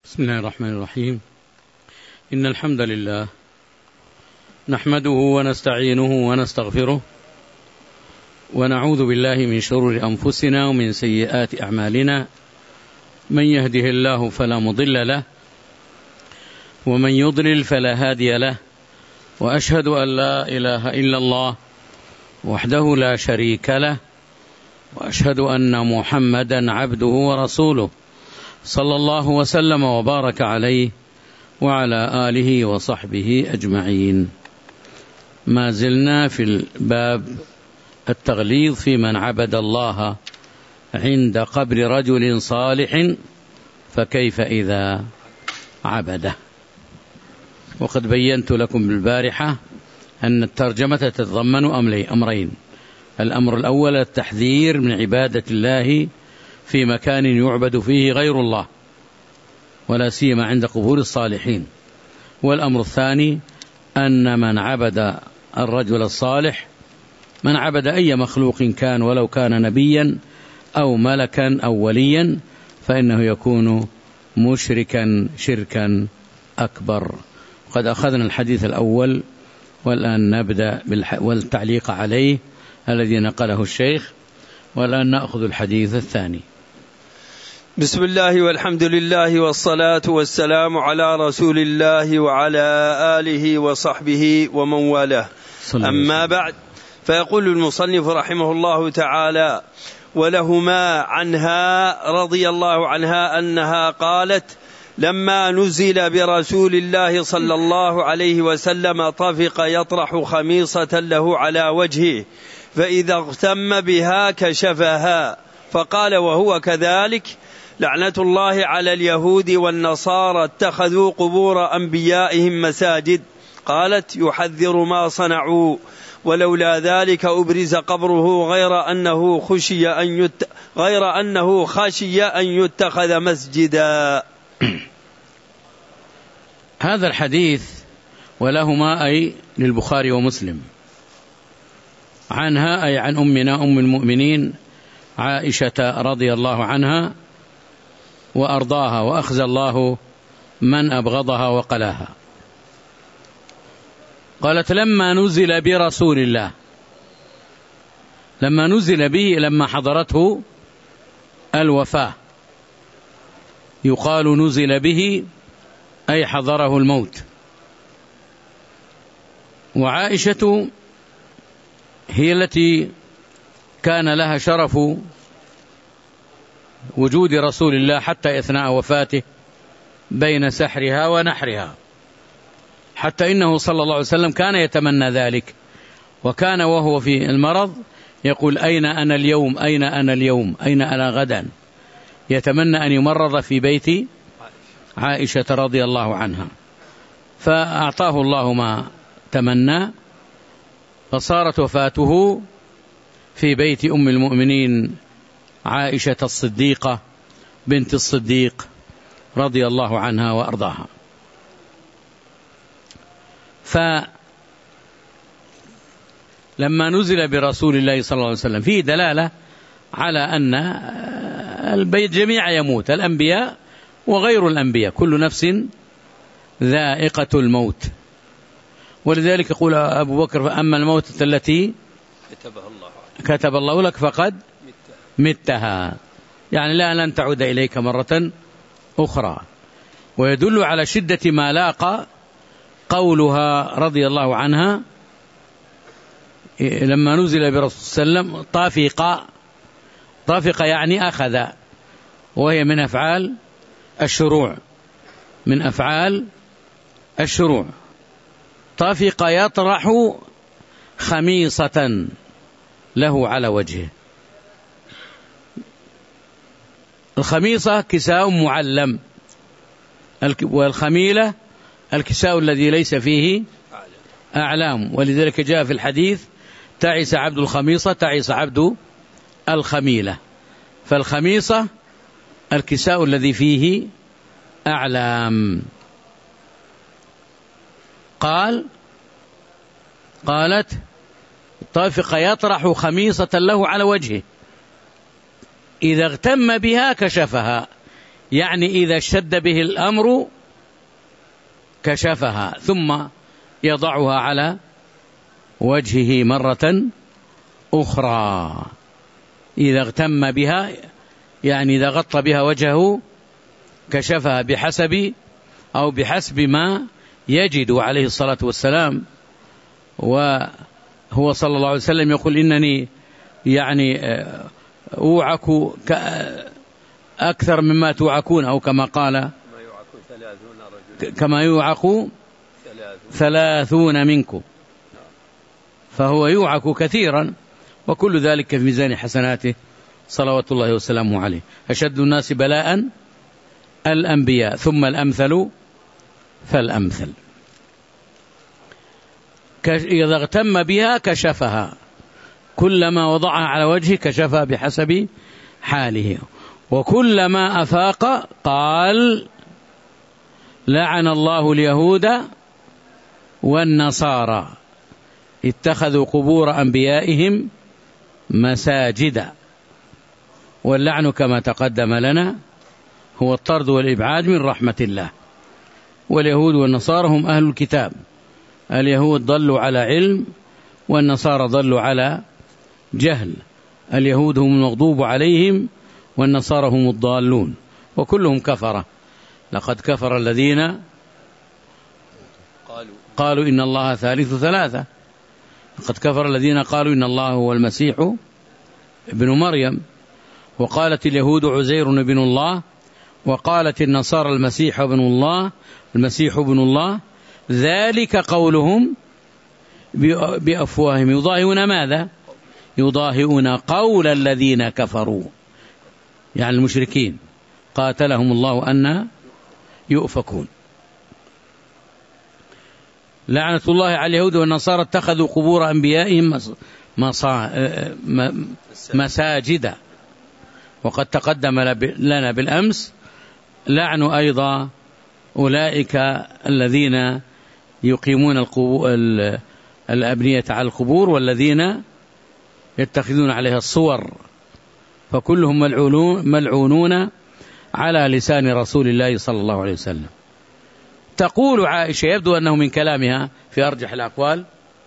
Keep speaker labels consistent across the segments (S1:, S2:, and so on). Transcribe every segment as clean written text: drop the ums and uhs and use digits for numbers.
S1: بسم الله الرحمن الرحيم. إن الحمد لله نحمده ونستعينه ونستغفره ونعوذ بالله من شرور أنفسنا ومن سيئات أعمالنا، من يهده الله فلا مضل له ومن يضلل فلا هادي له، وأشهد أن لا إله إلا الله وحده لا شريك له، وأشهد أن محمدا عبده ورسوله صلى الله وسلم وبارك عليه وعلى آله وصحبه أجمعين. ما زلنا في الباب التغليظ في من عبد الله عند قبر رجل صالح فكيف إذا عبده. وقد بينت لكم بالبارحة أن الترجمة تتضمن أمرين: الأمر الأول التحذير من عبادة الله في مكان يعبد فيه غير الله ولا سيما عند قبور الصالحين، والأمر الثاني أن من عبد الرجل الصالح، من عبد أي مخلوق كان ولو كان نبيا أو ملكا أو وليا، فإنه يكون مشركا شركا أكبر. قد أخذنا الحديث الأول والآن نبدأ والتعليق عليه الذي نقله الشيخ، والآن نأخذ الحديث الثاني.
S2: بسم الله والحمد لله والصلاة والسلام على رسول الله وعلى آله وصحبه ومن والاه، أما بعد، فيقول المصنف رحمه الله تعالى: ولهما عنها رضي الله عنها أنها قالت: لما نزل برسول الله صلى الله عليه وسلم طفق يطرح خميصة له على وجهه، فإذا اغتم بها كشفها، فقال وهو كذلك: لعنة الله على اليهود والنصارى اتخذوا قبور أنبيائهم مساجد. قالت: يحذر ما صنعوا، ولولا ذلك أبرز قبره غير أنه خشي أن يتخذ مسجدا.
S1: هذا الحديث ولهما أي للبخاري ومسلم، عنها أي عن أمنا أم المؤمنين عائشة رضي الله عنها وأرضاها، وأخزى الله من أبغضها وقلاها. قالت: لما نزل برسول الله، لما نزل به لما حضرته الوفاة، يقال نزل به أي حضره الموت. وعائشة هي التي كان لها شرف وجود رسول الله حتى أثناء وفاته بين سحرها ونحرها، حتى إنه صلى الله عليه وسلم كان يتمنى ذلك، وكان وهو في المرض يقول: أين أنا اليوم، أين أنا اليوم، أين أنا غدا، يتمنى أن يمرض في بيت عائشة رضي الله عنها، فأعطاه الله ما تمنى، فصارت وفاته في بيت أم المؤمنين عائشة الصديقة بنت الصديق رضي الله عنها وأرضاها. فلما نزل برسول الله صلى الله عليه وسلم فيه دلالة على أن البيت جميع يموت، الأنبياء وغير الأنبياء، كل نفس ذائقة الموت. ولذلك يقول أبو بكر: فأما الموتة التي كتب الله لك فقد متها، يعني لن تعود إليك مرة أخرى. ويدل على شدة ما لاقى قولها رضي الله عنها لما نزل برسول صلى الله عليه وسلم طافق يعني أخذ، وهي من أفعال الشروع، من أفعال الشروع. طافق يطرح خميصة له على وجهه. الخميصة كساء معلم، والخميلة الكساء الذي ليس فيه أعلام، ولذلك جاء في الحديث: تعس عبد الخميصة تعس عبد الخميلة. فالخميصة الكساء الذي فيه أعلام. قالت: طافق يطرح خميصة له على وجهه، إذا اغتم بها كشفها، يعني إذا اشتد به الأمر كشفها ثم يضعها على وجهه مرة أخرى. إذا اغتم بها يعني إذا غطى بها وجهه كشفها بحسب ما يجد عليه الصلاة والسلام. وهو صلى الله عليه وسلم يقول إنني يعني أوعك أكثر مما توعكون، أو كما قال كما يوعك 30 منكم، فهو يوعك كثيرا، وكل ذلك في ميزان حسناته صلوات الله وسلامه عليه. أشد الناس بلاء الأنبياء ثم الأمثل فالأمثل. إذا اغتم بها كشفها، كلما وضعها على وجهه كشفها بحسب حاله. وكلما أفاق قال لعن الله اليهود والنصارى اتخذوا قبور أنبيائهم مساجدا. واللعن كما تقدم لنا هو الطرد والإبعاد من رحمة الله. واليهود والنصارى هم أهل الكتاب، اليهود ضلوا على علم والنصارى ضلوا على جهل. اليهود هم المغضوب عليهم والنصارى هم الضالون، وكلهم كفرة. لقد كفر الذين قالوا إن الله ثالث ثلاثة، لقد كفر الذين قالوا إن الله هو المسيح ابن مريم، وقالت اليهود عزير ابن الله، وقالت النصارى المسيح ابن الله، ذلك قولهم بأفواههم يضاهئون ماذا؟ يضاهئون قول الذين كفروا، يعني المشركين، قاتلهم الله أن يؤفكون. لعنة الله على اليهود والنصارى اتخذوا قبور أنبيائهم مساجدا. وقد تقدم لنا بالأمس لعن أيضا أولئك الذين يقيمون الأبنية على القبور والذين يتخذون عليها الصور، فكلهم ملعونون على لسان رسول الله صلى الله عليه وسلم. تقول عائشة، يبدو أنه من كلامها في أرجح الأقوال،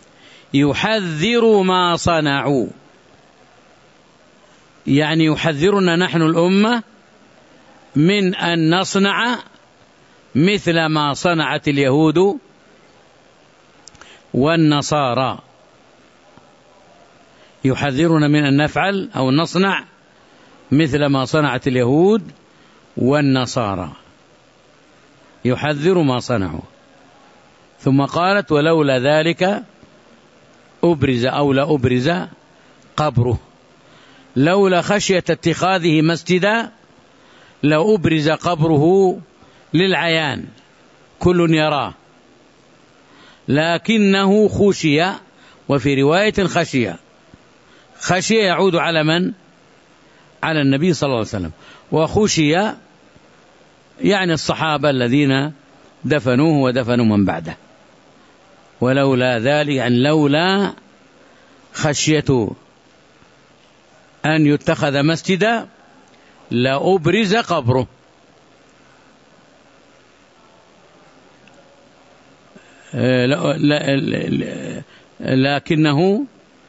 S1: يحذر ما صنعوا، يعني يحذرنا نحن الأمة من أن نصنع مثل ما صنعت اليهود والنصارى. يحذرنا من أن نفعل أو نصنع مثل ما صنعت اليهود والنصارى، يحذر ما صنعوا. ثم قالت ولولا ذلك أبرز أو لا أبرز قبره، لولا خشية اتخاذه مسجدا لأبرز قبره للعيان كل يراه، لكنه خشي. وفي رواية خشي يعود على من؟ على النبي صلى الله عليه وسلم. وخشي يعني الصحابة الذين دفنوه ودفنوا من بعده. ولولا ذلك يعني لولا خشية أن يتخذ مسجدا لأبرز قبره. لكنه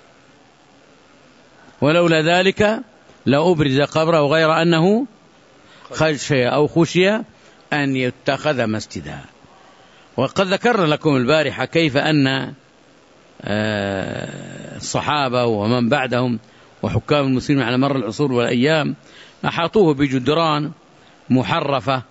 S1: ولولا ذلك لأبرز قبره، غير أنه خشي أن يتخذ مسجدا. وقد ذكرنا لكم البارحة كيف أن الصحابة ومن بعدهم وحكام المسلمين على مر العصور والأيام أحاطوه بجدران محرفة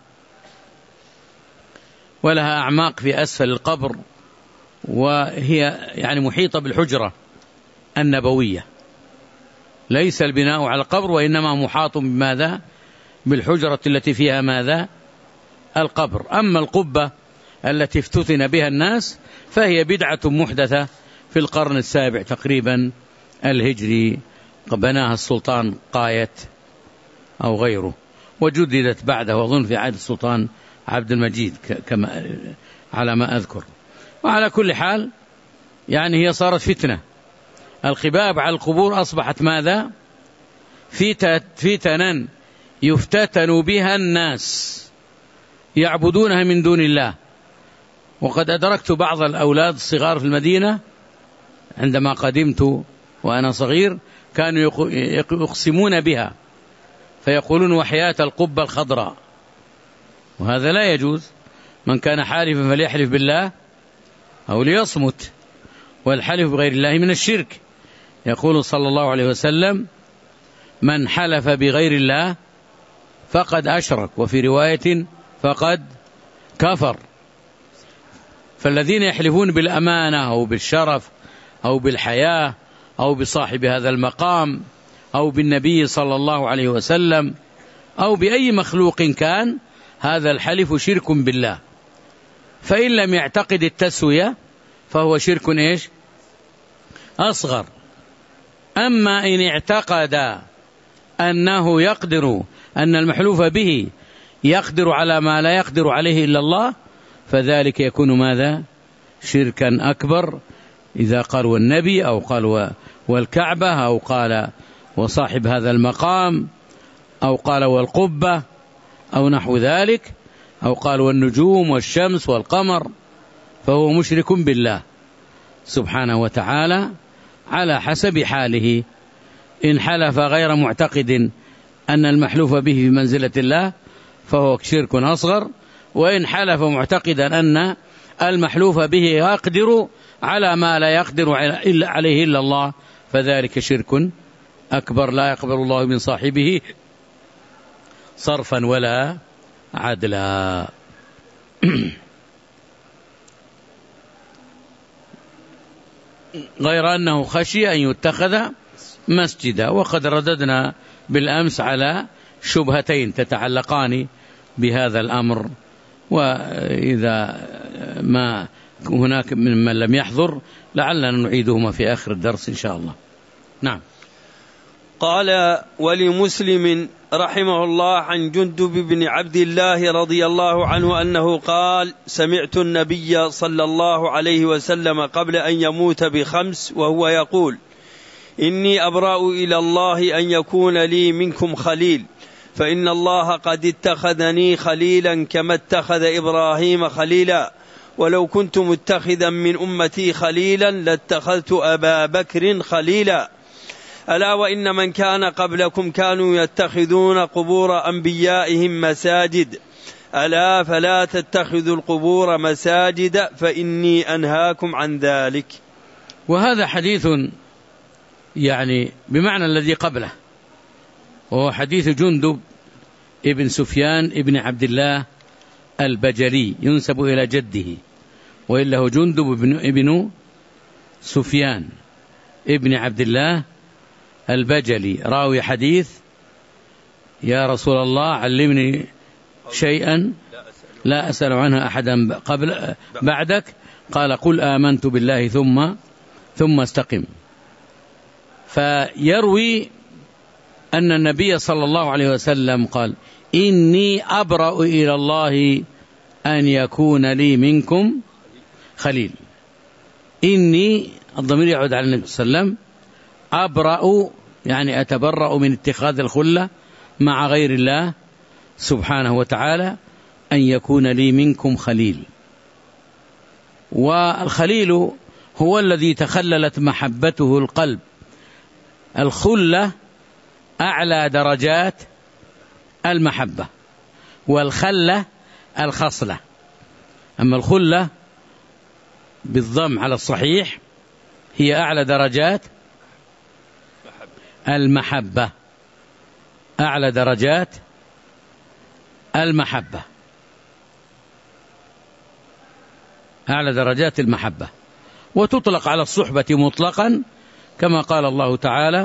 S1: ولها أعماق في أسفل القبر، وهي يعني محيطة بالحجرة النبوية. ليس البناء على القبر، وإنما محاط بماذا؟ بالحجرة التي فيها ماذا؟ القبر. أما القبة التي افتتن بها الناس فهي بدعة محدثة في القرن السابع تقريبا الهجري، بناها السلطان قايت أو غيره، وجددت بعده وأظن في عهد السلطان عبد المجيد كما على ما أذكر. وعلى كل حال يعني هي صارت فتنة. القباب على القبور أصبحت ماذا؟ فتنا يفتتن بها الناس يعبدونها من دون الله. وقد أدركت بعض الأولاد الصغار في المدينة عندما قدمت وأنا صغير كانوا يقسمون بها فيقولون وحياة القبة الخضراء، وهذا لا يجوز. من كان حالفا فليحلف بالله أو ليصمت، والحلف بغير الله من الشرك. يقول صلى الله عليه وسلم: من حلف بغير الله فقد أشرك، وفي رواية فقد كفر. فالذين يحلفون بالأمانة أو بالشرف أو بالحياة أو بصاحب هذا المقام أو بالنبي صلى الله عليه وسلم أو بأي مخلوق كان، هذا الحلف شرك بالله. فإن لم يعتقد التسوية فهو شرك إيش؟ أصغر. أما إن اعتقد أنه يقدر، أن المحلوف به يقدر على ما لا يقدر عليه إلا الله، فذلك يكون ماذا؟ شركا أكبر. إذا قال والنبي أو قال والكعبة أو قال وصاحب هذا المقام أو قال والقبة أو نحو ذلك، أو قال والنجوم والشمس والقمر، فهو مشرك بالله سبحانه وتعالى على حسب حاله. إن حلف غير معتقد أن المحلوف به في منزلة الله فهو شرك أصغر، وإن حلف معتقدا أن المحلوف به يقدر على ما لا يقدر عليه إلا الله فذلك شرك أكبر، لا يقبل الله من صاحبه صرفا ولا عدلا. غير أنه خشي أن يتخذ مسجدا. وقد رددنا بالأمس على شبهتين تتعلقان بهذا الأمر، وإذا ما هناك من لم يحضر لعلنا نعيدهما في آخر الدرس إن شاء الله. نعم.
S2: قال: ولمسلم رحمه الله عن جندب بن عبد الله رضي الله عنه أنه قال: سمعت النبي صلى الله عليه وسلم قبل أن يموت ب5 وهو يقول: إني أبرأ إلى الله أن يكون لي منكم خليل، فإن الله قد اتخذني خليلا كما اتخذ إبراهيم خليلا، ولو كنت متخذا من أمتي خليلا لاتخذت أبا بكر خليلا. ألا وإن من كان قبلكم كانوا يتخذون قبور أنبيائهم مساجد، ألا فلا تتخذوا القبور مساجد فإني أنهاكم عن ذلك.
S1: وهذا حديث يعني بمعنى الذي قبله، وهو حديث جندب ابن سفيان ابن عبد الله البجلي، ينسب إلى جده، وإلا هو جندب ابن سفيان ابن عبد الله البجلي راوي حديث: يا رسول الله علمني شيئا لا أسأل عنها أحدا بعدك، قال: قل آمنت بالله ثم استقم. فيروي أن النبي صلى الله عليه وسلم قال: إني أبرأ إلى الله أن يكون لي منكم خليل. إني، الضمير يعود على النبي صلى الله عليه وسلم، أبرأ يعني أتبرأ من اتخاذ الخلة مع غير الله سبحانه وتعالى أن يكون لي منكم خليل. والخليل هو الذي تخللت محبته القلب. الخلة أعلى درجات المحبة، والخلة الخصلة. أما الخلة بالضم على الصحيح هي أعلى درجات المحبة، أعلى درجات المحبة، أعلى درجات المحبة. وتطلق على الصحبة مطلقا كما قال الله تعالى: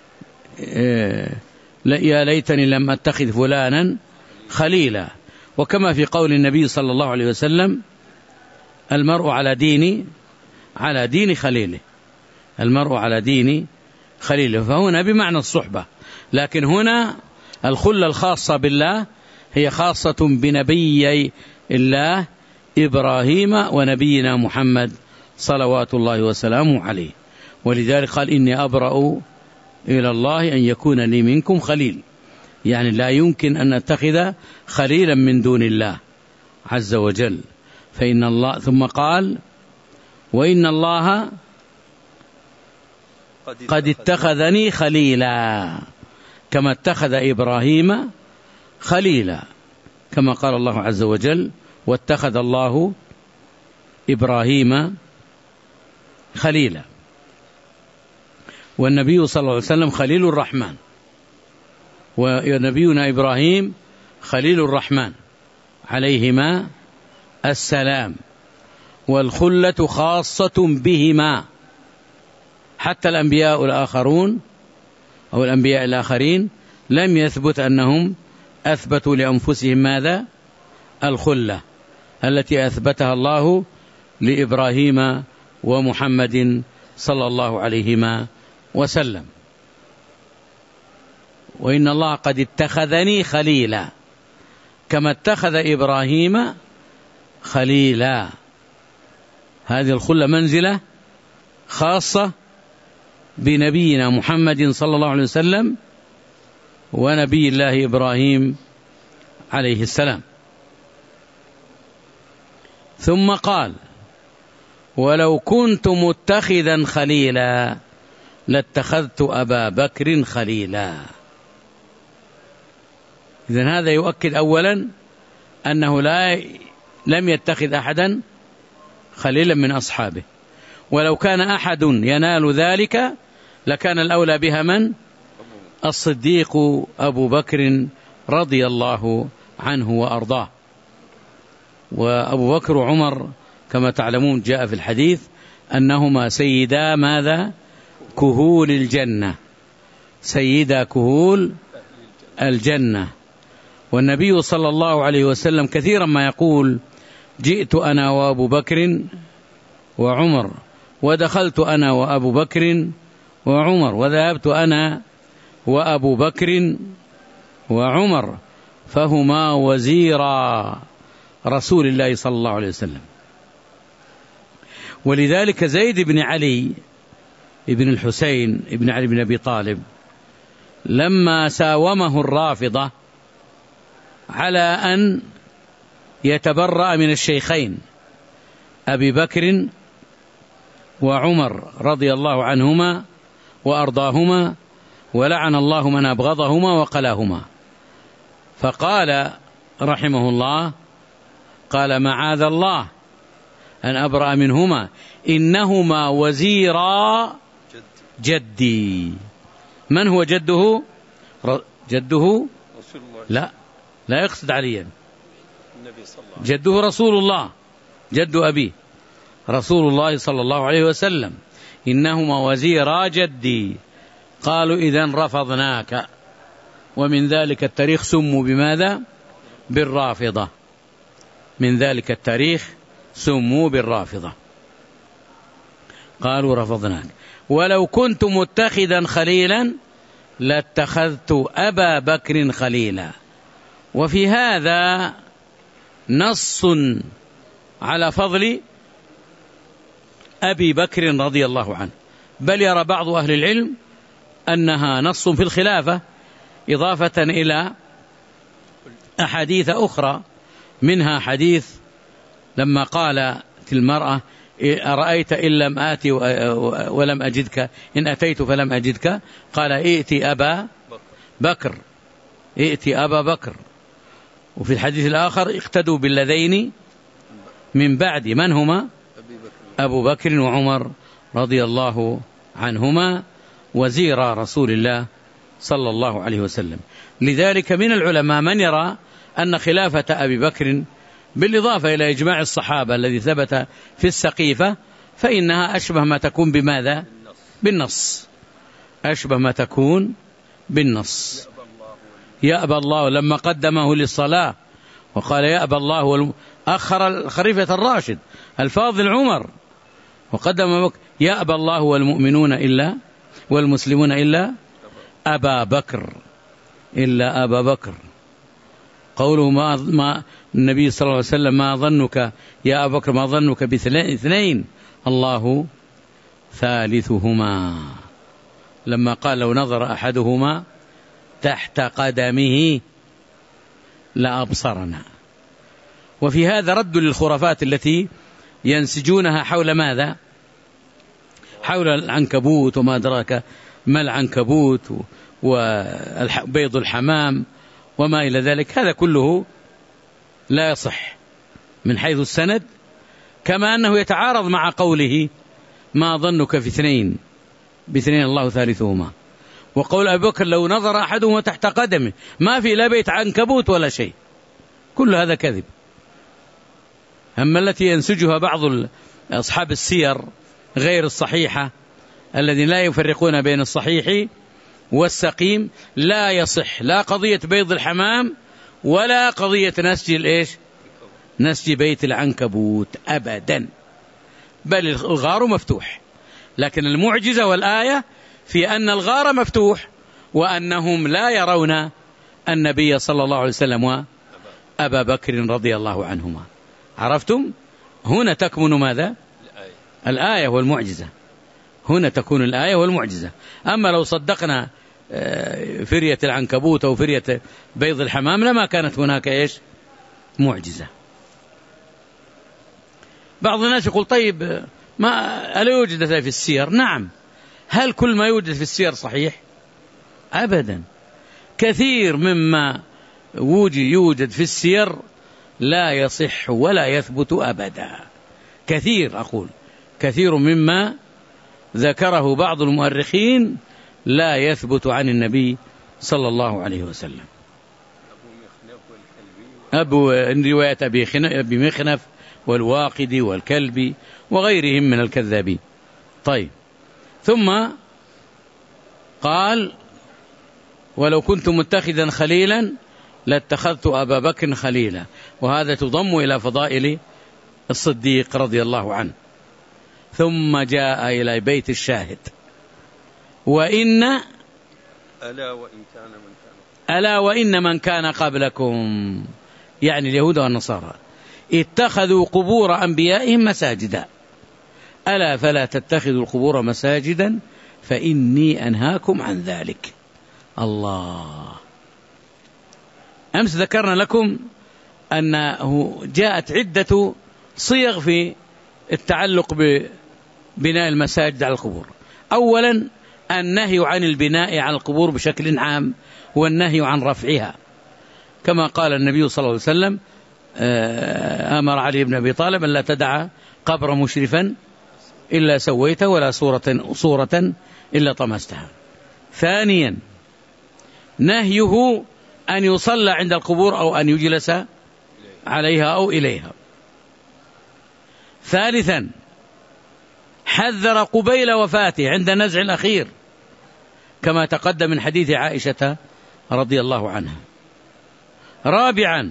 S1: يا ليتني لم أتخذ فلانا خليلا. وكما في قول النبي صلى الله عليه وسلم: المرء على دين خليله، المرء على دين خليله. فهنا بمعنى الصحبة، لكن هنا الخلة الخاصة بالله هي خاصة بنبي الله إبراهيم ونبينا محمد صلوات الله وسلامه عليه. ولذلك قال: إني أبرأ إلى الله أن يكون لي منكم خليل. يعني لا يمكن أن نتخذ خليلا من دون الله عز وجل. فإن الله ثم قال وإن الله قد اتخذني خليلا كما اتخذ إبراهيم خليلا، كما قال الله عز وجل واتخذ الله إبراهيم خليلا. والنبي صلى الله عليه وسلم خليل الرحمن، ونبينا إبراهيم خليل الرحمن عليهما السلام، والخلة خاصة بهما. حتى الأنبياء الآخرون أو الأنبياء الآخرين لم يثبت أنهم أثبتوا لأنفسهم ماذا؟ الخلة التي أثبتها الله لإبراهيم ومحمد صلى الله عليهما وسلم. وإن الله قد اتخذني خليلا كما اتخذ إبراهيم خليلا. هذه الخلة منزلة خاصة بنبينا محمد صلى الله عليه وسلم ونبي الله إبراهيم عليه السلام. ثم قال ولو كنت متخذا خليلا لاتخذت أبا بكر خليلا. إذن هذا يؤكد أولا أنه لم يتخذ أحدا خليلا من أصحابه، ولو كان أحد ينال ذلك لكان الأولى بها من؟ الصديق أبو بكر رضي الله عنه وأرضاه. وأبو بكر وعمر كما تعلمون جاء في الحديث أنهما سيدا ماذا؟ كهول الجنة، سيدا كهول الجنة. والنبي صلى الله عليه وسلم كثيرا ما يقول جئت أنا وأبو بكر وعمر، ودخلت أنا وأبو بكر وعمر، وذهبت أنا وأبو بكر وعمر، فهما وزيرا رسول الله صلى الله عليه وسلم. ولذلك زيد بن علي ابن الحسين ابن علي بن أبي طالب لما ساومه الرافضة على أن يتبرأ من الشيخين أبي بكر وعمر رضي الله عنهما وأرضاهما، ولعن الله من أبغضهما وقلاهما، فقال رحمه الله قال معاذ الله أن أبرأ منهما إنهما وزيرا جدي. من هو جده؟ جده لا يقصد عليا، جده رسول الله، جد أبيه رسول الله صلى الله عليه وسلم، إنهما وزيرا جدي. قالوا إذن رفضناك. ومن ذلك التاريخ سموا بماذا؟ بالرافضة. من ذلك التاريخ سموا بالرافضة، قالوا رفضناك. ولو كنت متخذا خليلا لاتخذت أبا بكر خليلا. وفي هذا نص على فضل أبي بكر رضي الله عنه، بل يرى بعض أهل العلم أنها نص في الخلافة، إضافة إلى أحاديث أخرى، منها حديث لما قالت المرأة أرأيت إن لم آتي ولم أجدك، إن أتيت فلم أجدك، قال ائتي أبا بكر، ائتي أبا بكر. وفي الحديث الآخر اقتدوا بالذين من بعد، من هما؟ أبو بكر وعمر رضي الله عنهما وزير رسول الله صلى الله عليه وسلم. لذلك من العلماء من يرى أن خلافة أبي بكر بالإضافة إلى إجماع الصحابة الذي ثبت في السقيفة فإنها أشبه ما تكون بماذا؟ بالنص، أشبه ما تكون بالنص. يأبى الله لما قدمه للصلاة وقال يأبى الله، أخر الخليفة الراشد الفاضل عمر وقدم يأبى الله والمؤمنون إلا والمسلمون إلا أبا بكر، إلا أبا بكر. قوله ما النبي صلى الله عليه وسلم ما ظنك يا أبا بكر، ما ظنك باثنين الله ثالثهما، لما قال لو نظر أحدهما تحت قدمه لأبصرنا. وفي هذا رد للخرافات التي ينسجونها حول ماذا؟ حول العنكبوت، وما أدراك ما العنكبوت، وبيض الحمام وما إلى ذلك. هذا كله لا يصح من حيث السند، كما أنه يتعارض مع قوله ما ظنك في اثنين باثنين الله ثالثهما، وقول أبي بكر لو نظر أحدهما تحت قدمه ما في لا بيت عنكبوت ولا شيء. كل هذا كذب. أما التي ينسجها بعض أصحاب السير غير الصحيحة الذين لا يفرقون بين الصحيح والسقيم، لا يصح لا قضية بيض الحمام ولا قضية نسج بيت العنكبوت أبدا، بل الغار مفتوح. لكن المعجزة والآية في أن الغار مفتوح وأنهم لا يرون النبي صلى الله عليه وسلم وأبا بكر رضي الله عنهما. عرفتم؟ هنا تكمن ماذا؟ الآية والمعجزة. هنا تكون الآية والمعجزة. أما لو صدقنا فرية العنكبوت أو فرية بيض الحمام لما كانت هناك معجزة. بعض الناس يقول طيب ما ألا يوجد في السير؟ نعم. هل كل ما يوجد في السير صحيح؟ أبدا. كثير مما يوجد في السير لا يصح ولا يثبت أبدا. كثير مما ذكره بعض المؤرخين لا يثبت عن النبي صلى الله عليه وسلم. رواية أبي مخنف والواقدي والكلبي وغيرهم من الكذابين. طيب، ثم قال ولو كنت متخذا خليلا لاتخذت أبا بكر خليلا، وهذا تضم إلى فضائل الصديق رضي الله عنه. ثم جاء إلى بيت الشاهد ألا وإن من كان قبلكم، يعني اليهود والنصارى، اتخذوا قبور أنبيائهم مساجدا، ألا فلا تتخذوا القبور مساجدا فإني أنهاكم عن ذلك. الله. أمس ذكرنا لكم أنه جاءت عدة صيغ في التعلق ببناء المساجد على القبور. أولا النهي عن البناء على القبور بشكل عام، والنهي عن رفعها، كما قال النبي صلى الله عليه وسلم أمر علي بن أبي طالب أن لا تدع قبر مشرفا إلا سويته ولا صورة إلا طمستها. ثانيا نهيه أن يصلى عند القبور أو أن يجلس عليها أو إليها. ثالثا حذر قبيل وفاته عند النزع الأخير، كما تقدم من حديث عائشة رضي الله عنها. رابعا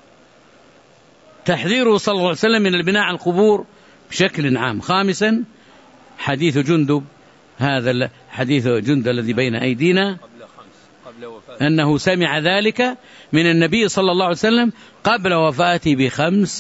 S1: تحذيره صلى الله عليه وسلم من البناء على القبور بشكل عام. خامسا حديث جندب، هذا حديث جندب الذي بين أيدينا، أنه سمع ذلك من النبي صلى الله عليه وسلم قبل وفاته بخمس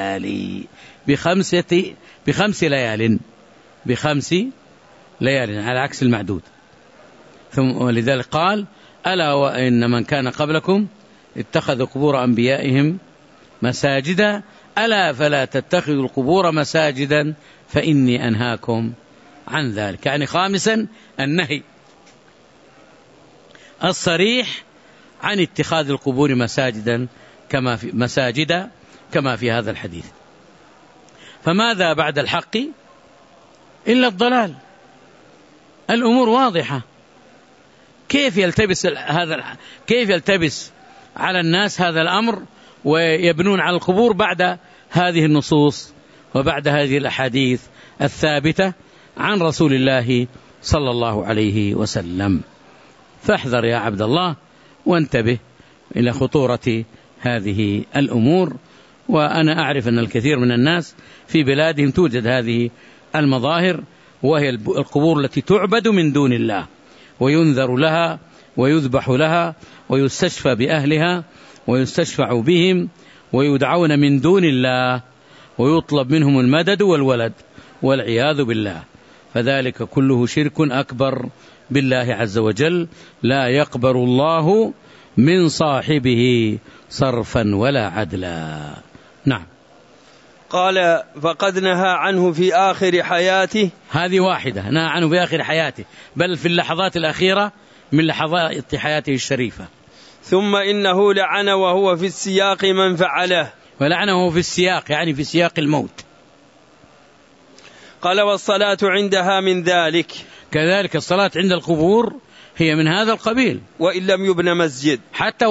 S1: ليال على عكس المعدود. ولذلك قال ألا وإن من كان قبلكم اتخذوا قبور أنبيائهم مساجدا ألا فلا تتخذوا القبور مساجدا فإني أنهاكم عن ذلك. يعني خامسا النهي الصريح عن اتخاذ القبور مساجدا كما في هذا الحديث. فماذا بعد الحق إلا الضلال؟ الأمور واضحة. كيف يلتبس على الناس هذا الأمر ويبنون على القبور بعد هذه النصوص وبعد هذه الأحاديث الثابتة عن رسول الله صلى الله عليه وسلم؟ فاحذر يا عبد الله وانتبه إلى خطورة هذه الأمور. وأنا أعرف أن الكثير من الناس في بلادهم توجد هذه المظاهر، وهي القبور التي تعبد من دون الله، وينذر لها ويذبح لها ويستشفى بأهلها ويستشفع بهم ويدعون من دون الله ويطلب منهم المدد والولد والعياذ بالله. فذلك كله شرك أكبر بالله عز وجل لا يقبل الله من صاحبه صرفا ولا عدلا. نعم.
S2: قال فقد نهى عنه في آخر حياته.
S1: هذه واحدة، نهى عنه في آخر حياته، بل في اللحظات الأخيرة من لحظات حياته الشريفة.
S2: ثم إنه لعن وهو في السياق من فعله.
S1: ولعنه في السياق يعني في سياق الموت.
S2: قال والصلاة عندها من ذلك.
S1: كذلك الصلاة عند القبور هي من هذا القبيل،
S2: وإن لم يبنى مسجد،
S1: حتى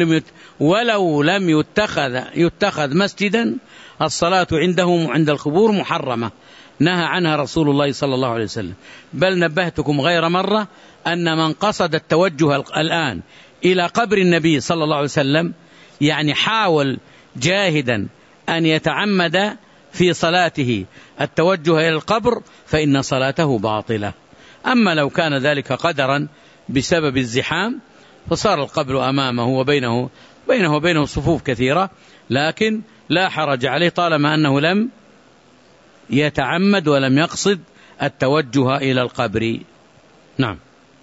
S1: ولو لم يتخذ مسجدا، الصلاة عنده عند القبور محرمة، نهى عنها رسول الله صلى الله عليه وسلم. بل نبهتكم غير مرة أن من قصد التوجه الآن إلى قبر النبي صلى الله عليه وسلم، يعني حاول جاهدا أن يتعمد في صلاته التوجه إلى القبر، فإن صلاته باطلة. أما لو كان ذلك قدرا بسبب الزحام فصار القبر أمامه وبينه صفوف كثيرة، لكن لا حرج عليه طالما أنه لم يتعمد ولم يقصد التوجه إلى القبر. نعم.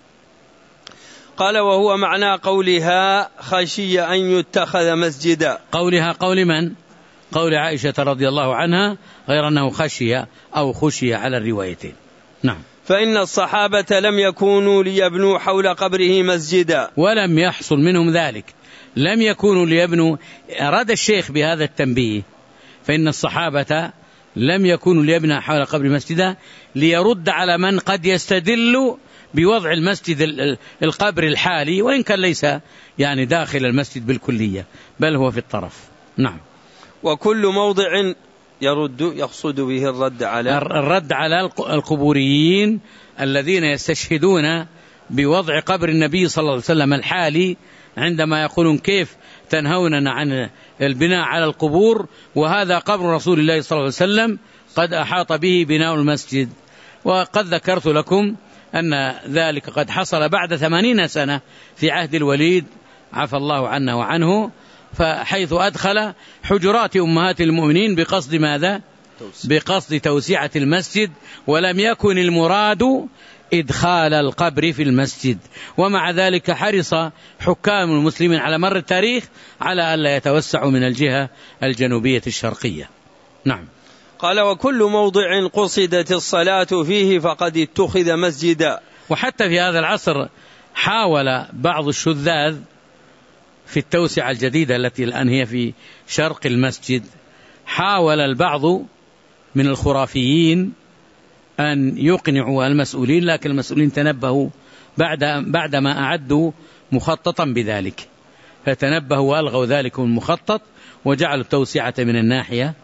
S2: قال وهو معنى قولها خشي أن يتخذ مسجدا.
S1: قولها قول من؟ قول عائشة رضي الله عنها، غير أنه خشي أو خشي على الروايتين. نعم.
S2: فإن الصحابة لم يكونوا ليبنوا حول قبره مسجدا،
S1: ولم يحصل منهم ذلك، لم يكونوا ليبنوا. أراد الشيخ بهذا التنبيه، فإن الصحابة لم يكونوا ليبنوا حول قبر مسجدا، ليرد على من قد يستدل بوضع المسجد القبر الحالي، وإن كان ليس يعني داخل المسجد بالكلية، بل هو في الطرف. نعم.
S2: وكل موضع يقصد به الرد على
S1: القبوريين الذين يستشهدون بوضع قبر النبي صلى الله عليه وسلم الحالي، عندما يقولون كيف تنهوننا عن البناء على القبور وهذا قبر رسول الله صلى الله عليه وسلم قد أحاط به بناء المسجد. وقد ذكرت لكم أن ذلك قد حصل بعد 80 سنة في عهد الوليد عفى الله عنا وعنه، فحيث أدخل حجرات أمهات المؤمنين بقصد ماذا؟ بقصد توسعة المسجد، ولم يكن المراد إدخال القبر في المسجد. ومع ذلك حرص حكام المسلمين على مر التاريخ على ألا يتوسعوا من الجهة الجنوبية الشرقية. نعم.
S2: قال وكل موضع قصدت الصلاة فيه فقد اتخذ مسجدا.
S1: وحتى في هذا العصر حاول بعض الشذاذ في التوسعة الجديدة التي الآن هي في شرق المسجد، حاول البعض من الخرافيين أن يقنعوا المسؤولين، لكن المسؤولين تنبهوا بعدما أعدوا مخططا بذلك، فتنبهوا وألغوا ذلك المخطط وجعلوا التوسعة من الناحية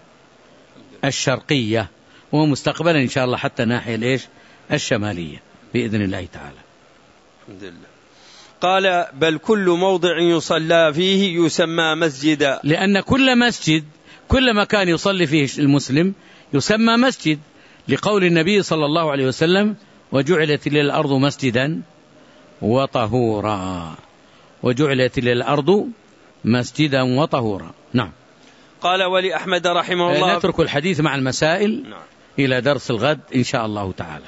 S1: الشرقية، ومستقبلا إن شاء الله حتى ناحية الشمالية بإذن الله تعالى.
S2: الحمد لله. قال بل كل موضع يصلى فيه يسمى مسجدا،
S1: لأن كل مسجد كل مكان يصلي فيه المسلم يسمى مسجد، لقول النبي صلى الله عليه وسلم وجعلت للأرض مسجدا وطهورا، وجعلت للأرض مسجدا وطهورا. نعم.
S2: قال ولأحمد رحمه الله.
S1: نترك الحديث مع المسائل إلى درس الغد إن شاء الله تعالى.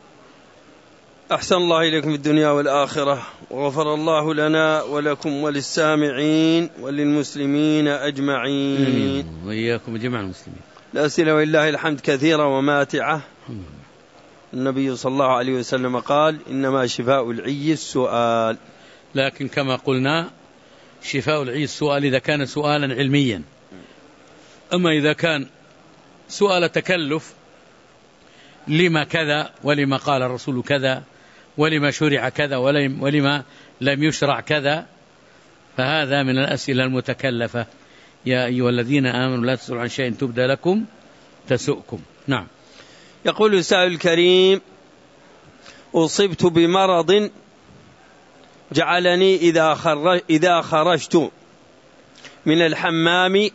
S2: أحسن الله إليكم في الدنيا والآخرة، وغفر الله لنا ولكم وللسامعين وللمسلمين أجمعين.
S1: وإياكم جميع المسلمين.
S2: الأسئلة ولله الحمد كثيرة وماتعة. النبي صلى الله عليه وسلم قال إنما شفاء العي السؤال،
S1: لكن كما قلنا شفاء العي السؤال إذا كان سؤالا علميا، أما إذا كان سؤال تكلف لما كذا ولما قال الرسول كذا ولما شرع كذا ولما لم يشرع كذا، فهذا من الأسئلة المتكلفة. يا أيها الذين آمنوا لا تسألوا عن شيء تبدى لكم تسؤكم. نعم.
S2: يقول السائل الكريم أصبت بمرض جعلني إذا خرجت من الحمام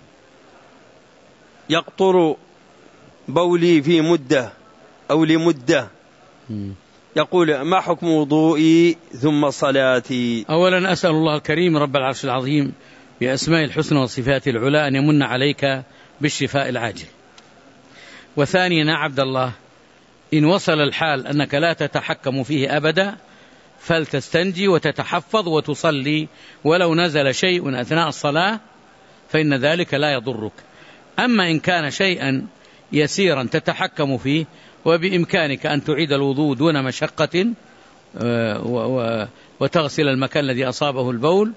S2: يقطر بولي في مدة أو لمدة، يقول ما حكم وضوئي ثم صلاتي؟
S1: أولا أسأل الله الكريم رب العرش العظيم بأسماء الحسنى وصفاته العلى أن يمن عليك بالشفاء العاجل. وثانيا عبد الله، إن وصل الحال أنك لا تتحكم فيه أبدا فلتستنجي وتتحفظ وتصلي ولو نزل شيء أثناء الصلاة فإن ذلك لا يضرك. أما إن كان شيئا يسيرا تتحكم فيه وبإمكانك أن تعيد الوضوء دون مشقة وتغسل المكان الذي أصابه البول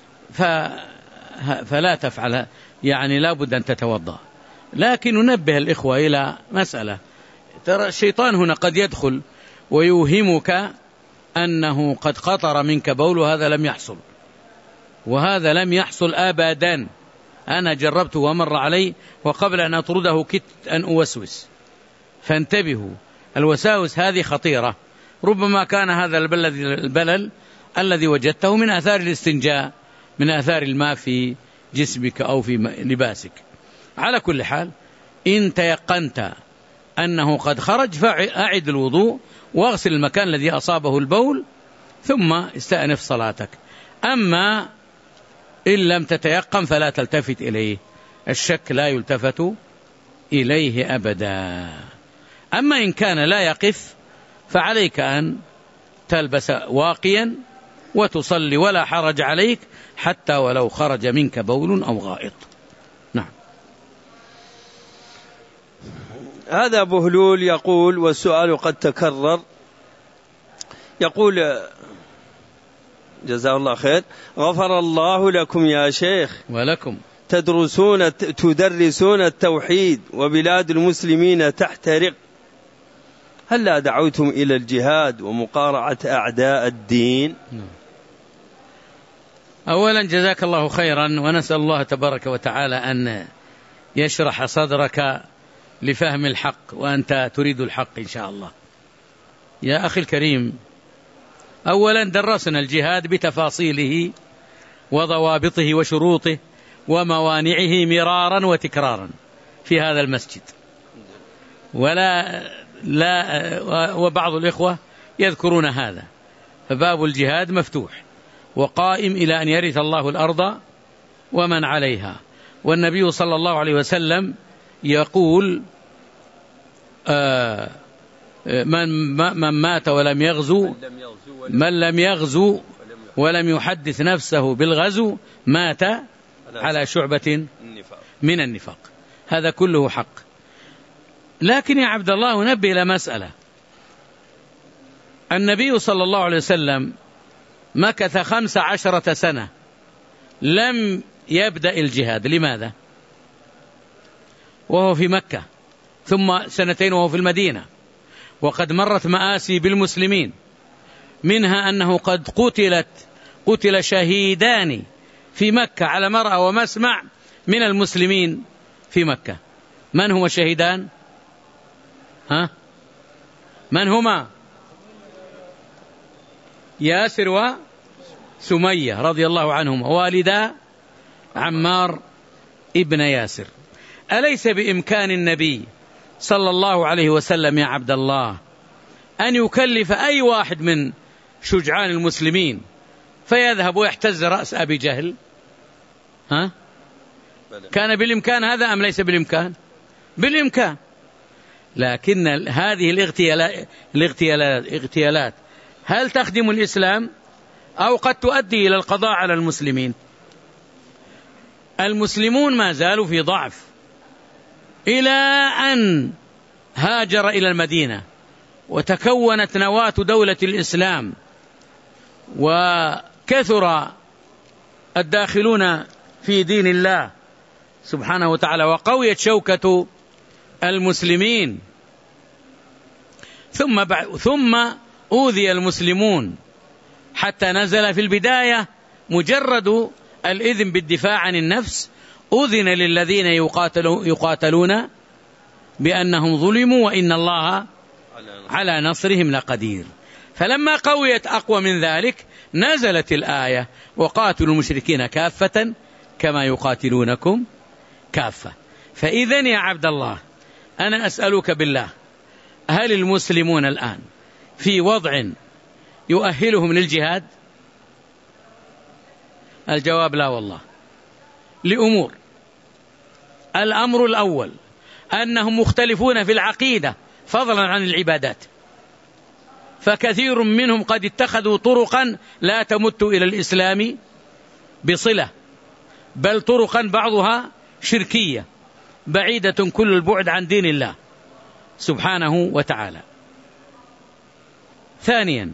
S1: فلا تفعل، يعني لا بد أن تتوضأ. لكن ننبه الإخوة إلى مسألة، ترى الشيطان هنا قد يدخل ويوهمك أنه قد قطر منك بول، وهذا لم يحصل، وهذا لم يحصل أبدا. أنا جربته ومر علي، وقبل أن أطرده كدت أن أوسوس. فانتبهوا، الوساوس هذه خطيرة. ربما كان هذا البلل الذي وجدته من آثار الاستنجاء، من آثار الماء في جسمك أو في لباسك. على كل حال إن تيقنت أنه قد خرج فأعد الوضوء واغسل المكان الذي أصابه البول ثم استأنف صلاتك. أما إن لم تتيقن فلا تلتفت إليه، الشك لا يلتفت إليه أبدا. أما إن كان لا يقف فعليك أن تلبس واقيا وتصلي ولا حرج عليك حتى ولو خرج منك بول أو غائط. نعم.
S2: هذا أبو هلول يقول، والسؤال قد تكرر، يقول جزاه الله خير: غفر الله لكم يا شيخ
S1: ولكم،
S2: تدرسون التوحيد وبلاد المسلمين تحترق، هل لا دعوتم إلى الجهاد ومقارعة أعداء الدين؟
S1: أولا جزاك الله خيرا، ونسأل الله تبارك وتعالى أن يشرح صدرك لفهم الحق، وأنت تريد الحق إن شاء الله. يا أخي الكريم، أولا درسنا الجهاد بتفاصيله وضوابطه وشروطه وموانعه مرارا وتكرارا في هذا المسجد، وبعض الإخوة يذكرون هذا. فباب الجهاد مفتوح وقائم إلى أن يرث الله الأرض ومن عليها. والنبي صلى الله عليه وسلم يقول: من مات ولم يغزو، من لم يغزو ولم يحدث نفسه بالغزو مات على شعبة من النفاق. هذا كله حق. لكن يا عبد الله نبه إلى مسألة. النبي صلى الله عليه وسلم مكث 15 سنة لم يبدأ الجهاد. لماذا؟ وهو في مكة، ثم 2 وهو في المدينة، وقد مرت مآسي بالمسلمين، منها أنه قد قتل شهيدان في مكة على مرأى ومسمع من المسلمين في مكة. من هما الشهيدان؟ من هما؟ ياسر وسمية رضي الله عنهما، والدا عمار ابن ياسر. أليس بإمكان النبي صلى الله عليه وسلم يا عبد الله أن يكلف أي واحد من شجعان المسلمين فيذهب ويحتز رأس أبي جهل؟ كان بالإمكان هذا أم ليس بالإمكان؟ بالإمكان. لكن هذه الاغتيالات هل تخدم الإسلام أو قد تؤدي إلى القضاء على المسلمين؟ المسلمون ما زالوا في ضعف إلى أن هاجر إلى المدينة وتكونت نواة دولة الإسلام وكثر الداخلون في دين الله سبحانه وتعالى وقويت شوكة المسلمين. ثم أوذي المسلمون حتى نزل في البداية مجرد الإذن بالدفاع عن النفس، أذن للذين يقاتلون بأنهم ظلموا وإن الله على نصرهم لقدير. فلما قويت أقوى من ذلك نزلت الآية: وقاتلوا المشركين كافة كما يقاتلونكم كافة. فإذن يا عبد الله أنا أسألك بالله، هل المسلمون الآن في وضع يؤهلهم للجهاد؟ الجواب لا والله، لأمور. الأمر الأول أنهم مختلفون في العقيدة فضلا عن العبادات. فكثير منهم قد اتخذوا طرقا لا تمت إلى الإسلام بصلة، بل طرقا بعضها شركية بعيدة كل البعد عن دين الله سبحانه وتعالى. ثانيا،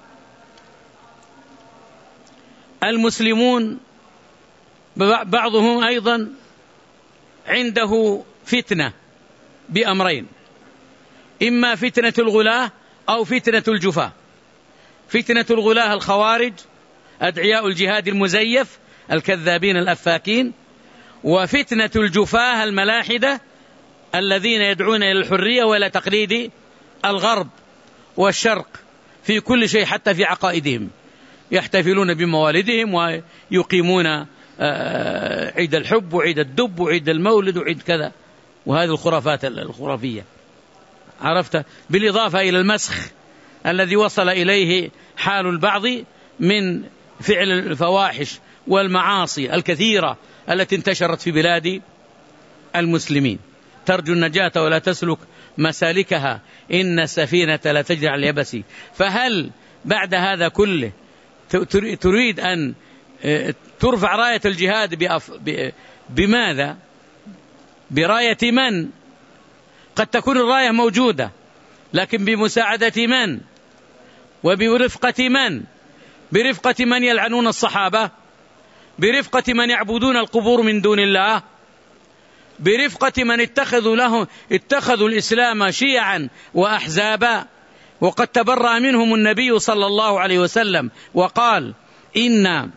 S1: المسلمون بعضهم أيضا عنده فتنة بأمرين: إما فتنة الغلاة أو فتنة الجفاة. فتنة الغلاة الخوارج أدعياء الجهاد المزيف الكذابين الأفاكين، وفتنة الجفاة الملاحدة الذين يدعون إلى الحرية وإلى تقليد الغرب والشرق في كل شيء، حتى في عقائدهم. يحتفلون بموالدهم ويقيمون عيد الحب وعيد الدب وعيد المولد وعيد كذا، وهذه الخرافات الخرافية، عرفت؟ بالإضافة إلى المسخ الذي وصل إليه حال البعض من فعل الفواحش والمعاصي الكثيرة التي انتشرت في بلاد المسلمين. ترجو النجاة ولا تسلك مسالكها، إن السفينة لا تجري على اليبس. فهل بعد هذا كله تريد أن ترفع راية الجهاد بماذا؟ براية من؟ قد تكون الراية موجودة، لكن بمساعدة من؟ وبرفقة من؟ برفقة من يلعنون الصحابة؟ برفقة من يعبدون القبور من دون الله؟ برفقة من اتخذوا الإسلام شيعا وأحزابا؟ وقد تبرأ منهم النبي صلى الله عليه وسلم وقال: إن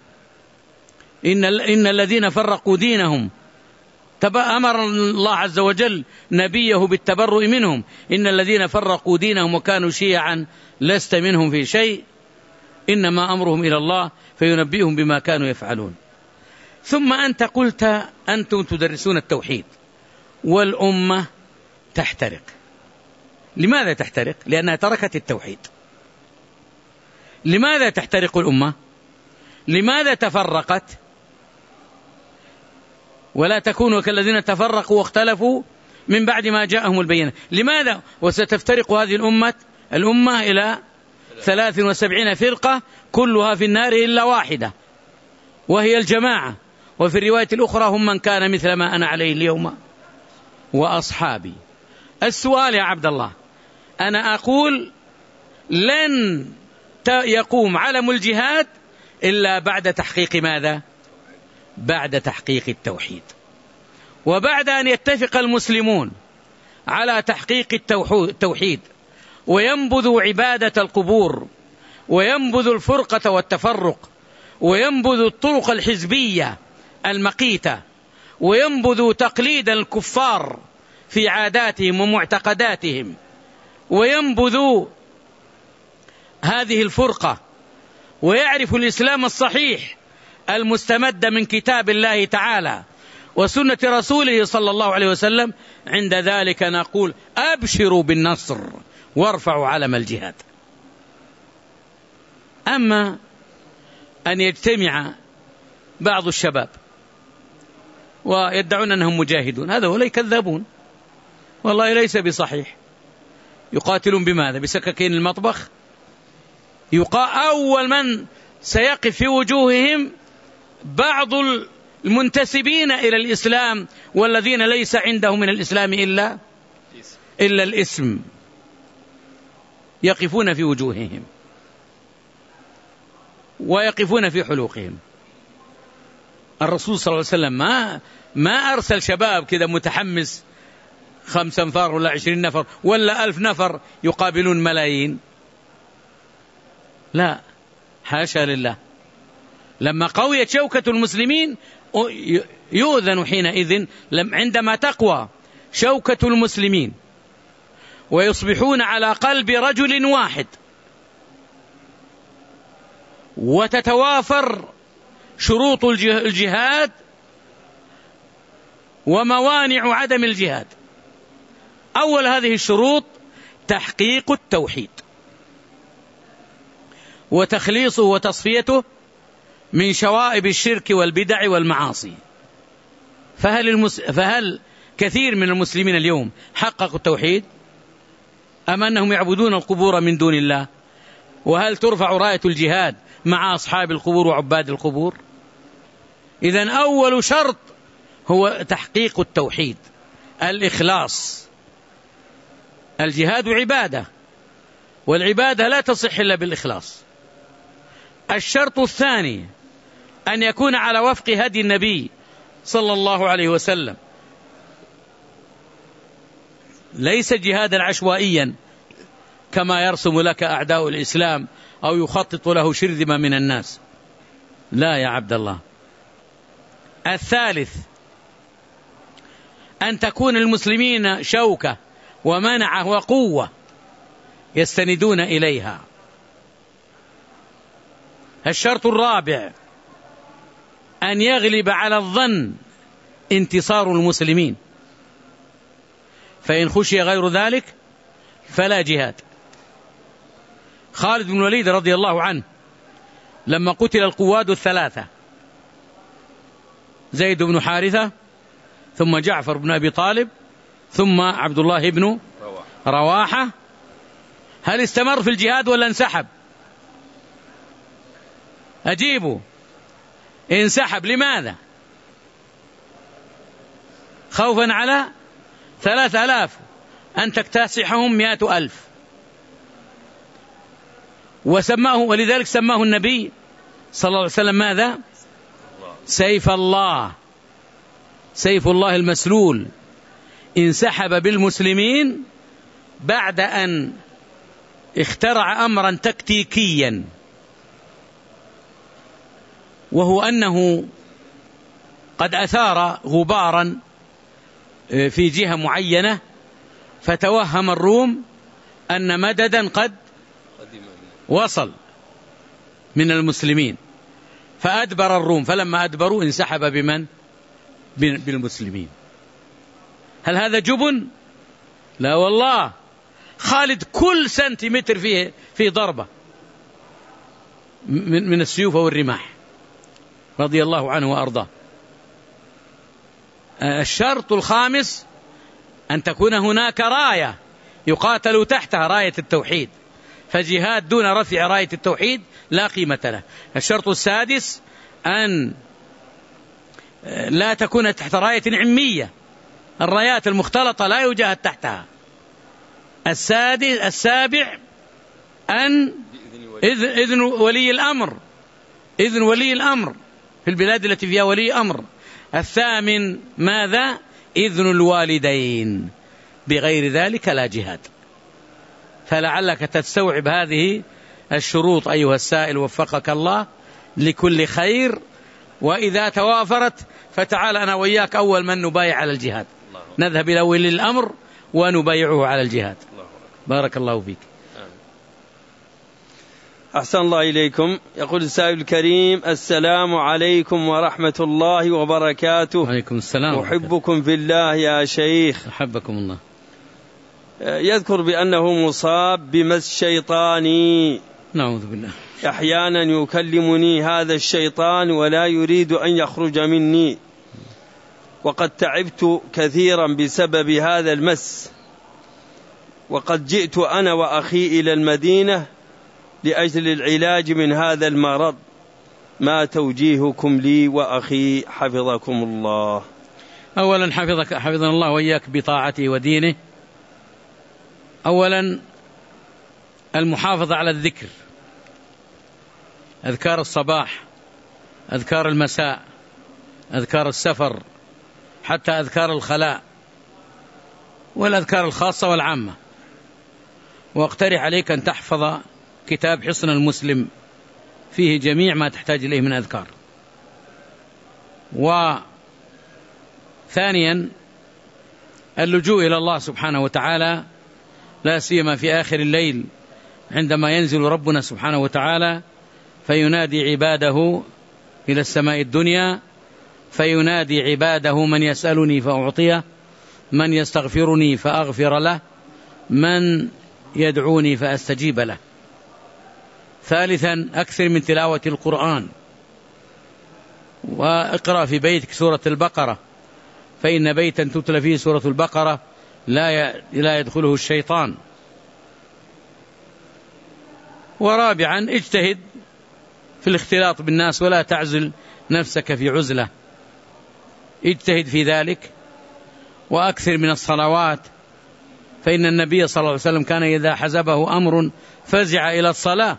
S1: الذين فرقوا دينهم، أمر الله عز وجل نبيه بالتبرؤ منهم: إن الذين فرقوا دينهم وكانوا شيعا لست منهم في شيء، إنما أمرهم إلى الله فينبئهم بما كانوا يفعلون. ثم أنت قلت أنتم تدرسون التوحيد والأمة تحترق. لماذا تحترق؟ لأنها تركت التوحيد. لماذا تحترق الأمة؟ لماذا تفرقت؟ ولا تكونوا كالذين تفرقوا واختلفوا من بعد ما جاءهم البينة. لماذا؟ وستفترق هذه الأمة إلى 73 فرقة كلها في النار إلا واحدة، وهي الجماعة. وفي الرواية الأخرى: هم من كان مثل ما أنا عليه اليوم وأصحابي. السؤال يا عبد الله، أنا أقول لن يقوم علم الجهاد إلا بعد تحقيق ماذا؟ بعد تحقيق التوحيد. وبعد أن يتفق المسلمون على تحقيق التوحيد وينبذوا عبادة القبور وينبذوا الفرقة والتفرق وينبذوا الطرق الحزبية المقيتة وينبذوا تقليد الكفار في عاداتهم ومعتقداتهم وينبذوا هذه الفرقة ويعرفوا الإسلام الصحيح المستمد من كتاب الله تعالى وسنة رسوله صلى الله عليه وسلم، عند ذلك نقول: أبشروا بالنصر وارفعوا علم الجهاد. أما أن يجتمع بعض الشباب ويدعون أنهم مجاهدون، هذا ولا يكذبون، والله ليس بصحيح. يقاتلون بماذا؟ بسكاكين المطبخ. أول من سيقف في وجوههم بعض المنتسبين إلى الإسلام والذين ليس عندهم من الإسلام إلا الاسم، يقفون في وجوههم ويقفون في حلوقهم. الرسول صلى الله عليه وسلم ما أرسل شباب كذا متحمس 5 نفر ولا 20 نفر ولا 1000 نفر يقابلون ملايين، لا، حاشا لله. لما قويت شوكة المسلمين يؤذن حينئذ عندما تقوى شوكة المسلمين ويصبحون على قلب رجل واحد وتتوافر شروط الجهاد وموانع عدم الجهاد. أول هذه الشروط تحقيق التوحيد وتخليصه وتصفيته من شوائب الشرك والبدع والمعاصي. فهل كثير من المسلمين اليوم حققوا التوحيد؟ أم أنهم يعبدون القبور من دون الله؟ وهل ترفع راية الجهاد مع أصحاب القبور وعباد القبور؟ إذن أول شرط هو تحقيق التوحيد، الإخلاص. الجهاد عبادة، والعبادة لا تصح إلا بالإخلاص. الشرط الثاني أن يكون على وفق هدي النبي صلى الله عليه وسلم، ليس جهادا عشوائيا كما يرسم لك أعداء الإسلام أو يخطط له شرذمة من الناس، لا يا عبد الله. الثالث أن تكون المسلمين شوكة ومنعة وقوة يستندون إليها. الشرط الرابع أن يغلب على الظن انتصار المسلمين، فإن خشي غير ذلك فلا جهاد. خالد بن الوليد رضي الله عنه لما قتل القواد الثلاثة، زيد بن حارثة ثم جعفر بن أبي طالب ثم عبد الله بن رواحة، هل استمر في الجهاد ولا انسحب؟ أجيبوا. انسحب. لماذا؟ خوفا على 3000 أن تكتسحهم 100,000. وسماه، ولذلك سماه النبي صلى الله عليه وسلم ماذا؟ سيف الله، سيف الله المسلول. انسحب بالمسلمين بعد أن اخترع أمرا تكتيكيا، وهو أنه قد أثار غبارا في جهة معينة، فتوهم الروم أن مددا قد وصل من المسلمين، فأدبر الروم. فلما أدبروا انسحب بمن؟ بالمسلمين. هل هذا جبن؟ لا والله. خالد كل سنتيمتر فيه ضربة من السيوف والرماح رضي الله عنه وأرضاه. الشرط الخامس أن تكون هناك راية يقاتل تحتها، راية التوحيد، فجهاد دون رفع راية التوحيد لا قيمة له. الشرط السادس أن لا تكون تحت راية عمية، الرايات المختلطة لا يجاهد تحتها. السابع أن إذن ولي الأمر، إذن ولي الأمر في البلاد التي فيها ولي أمر. الثامن ماذا؟ إذن الوالدين، بغير ذلك لا جهاد. فلعلك تستوعب هذه الشروط أيها السائل، وفقك الله لكل خير. وإذا توافرت فتعال أنا وإياك أول من نبايع على الجهاد، نذهب إلى ولي الأمر ونبايعه على الجهاد. بارك الله فيك.
S2: أحسن الله إليكم. يقول السائل الكريم: السلام عليكم ورحمة الله وبركاته.
S1: وعليكم السلام.
S2: أحبكم في الله يا شيخ.
S1: أحبكم الله.
S2: يذكر بأنه مصاب بمس شيطاني.
S1: نعوذ بالله.
S2: أحيانا يكلمني هذا الشيطان ولا يريد أن يخرج مني، وقد تعبت كثيرا بسبب هذا المس، وقد جئت أنا وأخي إلى المدينة لأجل العلاج من هذا المرض. ما توجيهكم لي وأخي حفظكم الله؟
S1: أولا حفظنا الله وإياك بطاعته ودينه. أولا المحافظة على الذكر، أذكار الصباح، أذكار المساء، أذكار السفر، حتى أذكار الخلاء، والأذكار الخاصة والعامة. واقترح عليك أن تحفظ كتاب حصن المسلم، فيه جميع ما تحتاج إليه من أذكار. وثانيا اللجوء إلى الله سبحانه وتعالى، لا سيما في آخر الليل عندما ينزل ربنا سبحانه وتعالى فينادي عباده إلى السماء الدنيا، فينادي عباده: من يسألني فأعطيه، من يستغفرني فأغفر له، من يدعوني فأستجيب له. ثالثا أكثر من تلاوة القرآن، واقرأ في بيتك سورة البقرة، فإن بيتا تتلى فيه سورة البقرة لا يدخله الشيطان. ورابعا اجتهد في الاختلاط بالناس ولا تعزل نفسك في عزلة، اجتهد في ذلك وأكثر من الصلوات، فإن النبي صلى الله عليه وسلم كان إذا حزبه أمر فزع إلى الصلاة،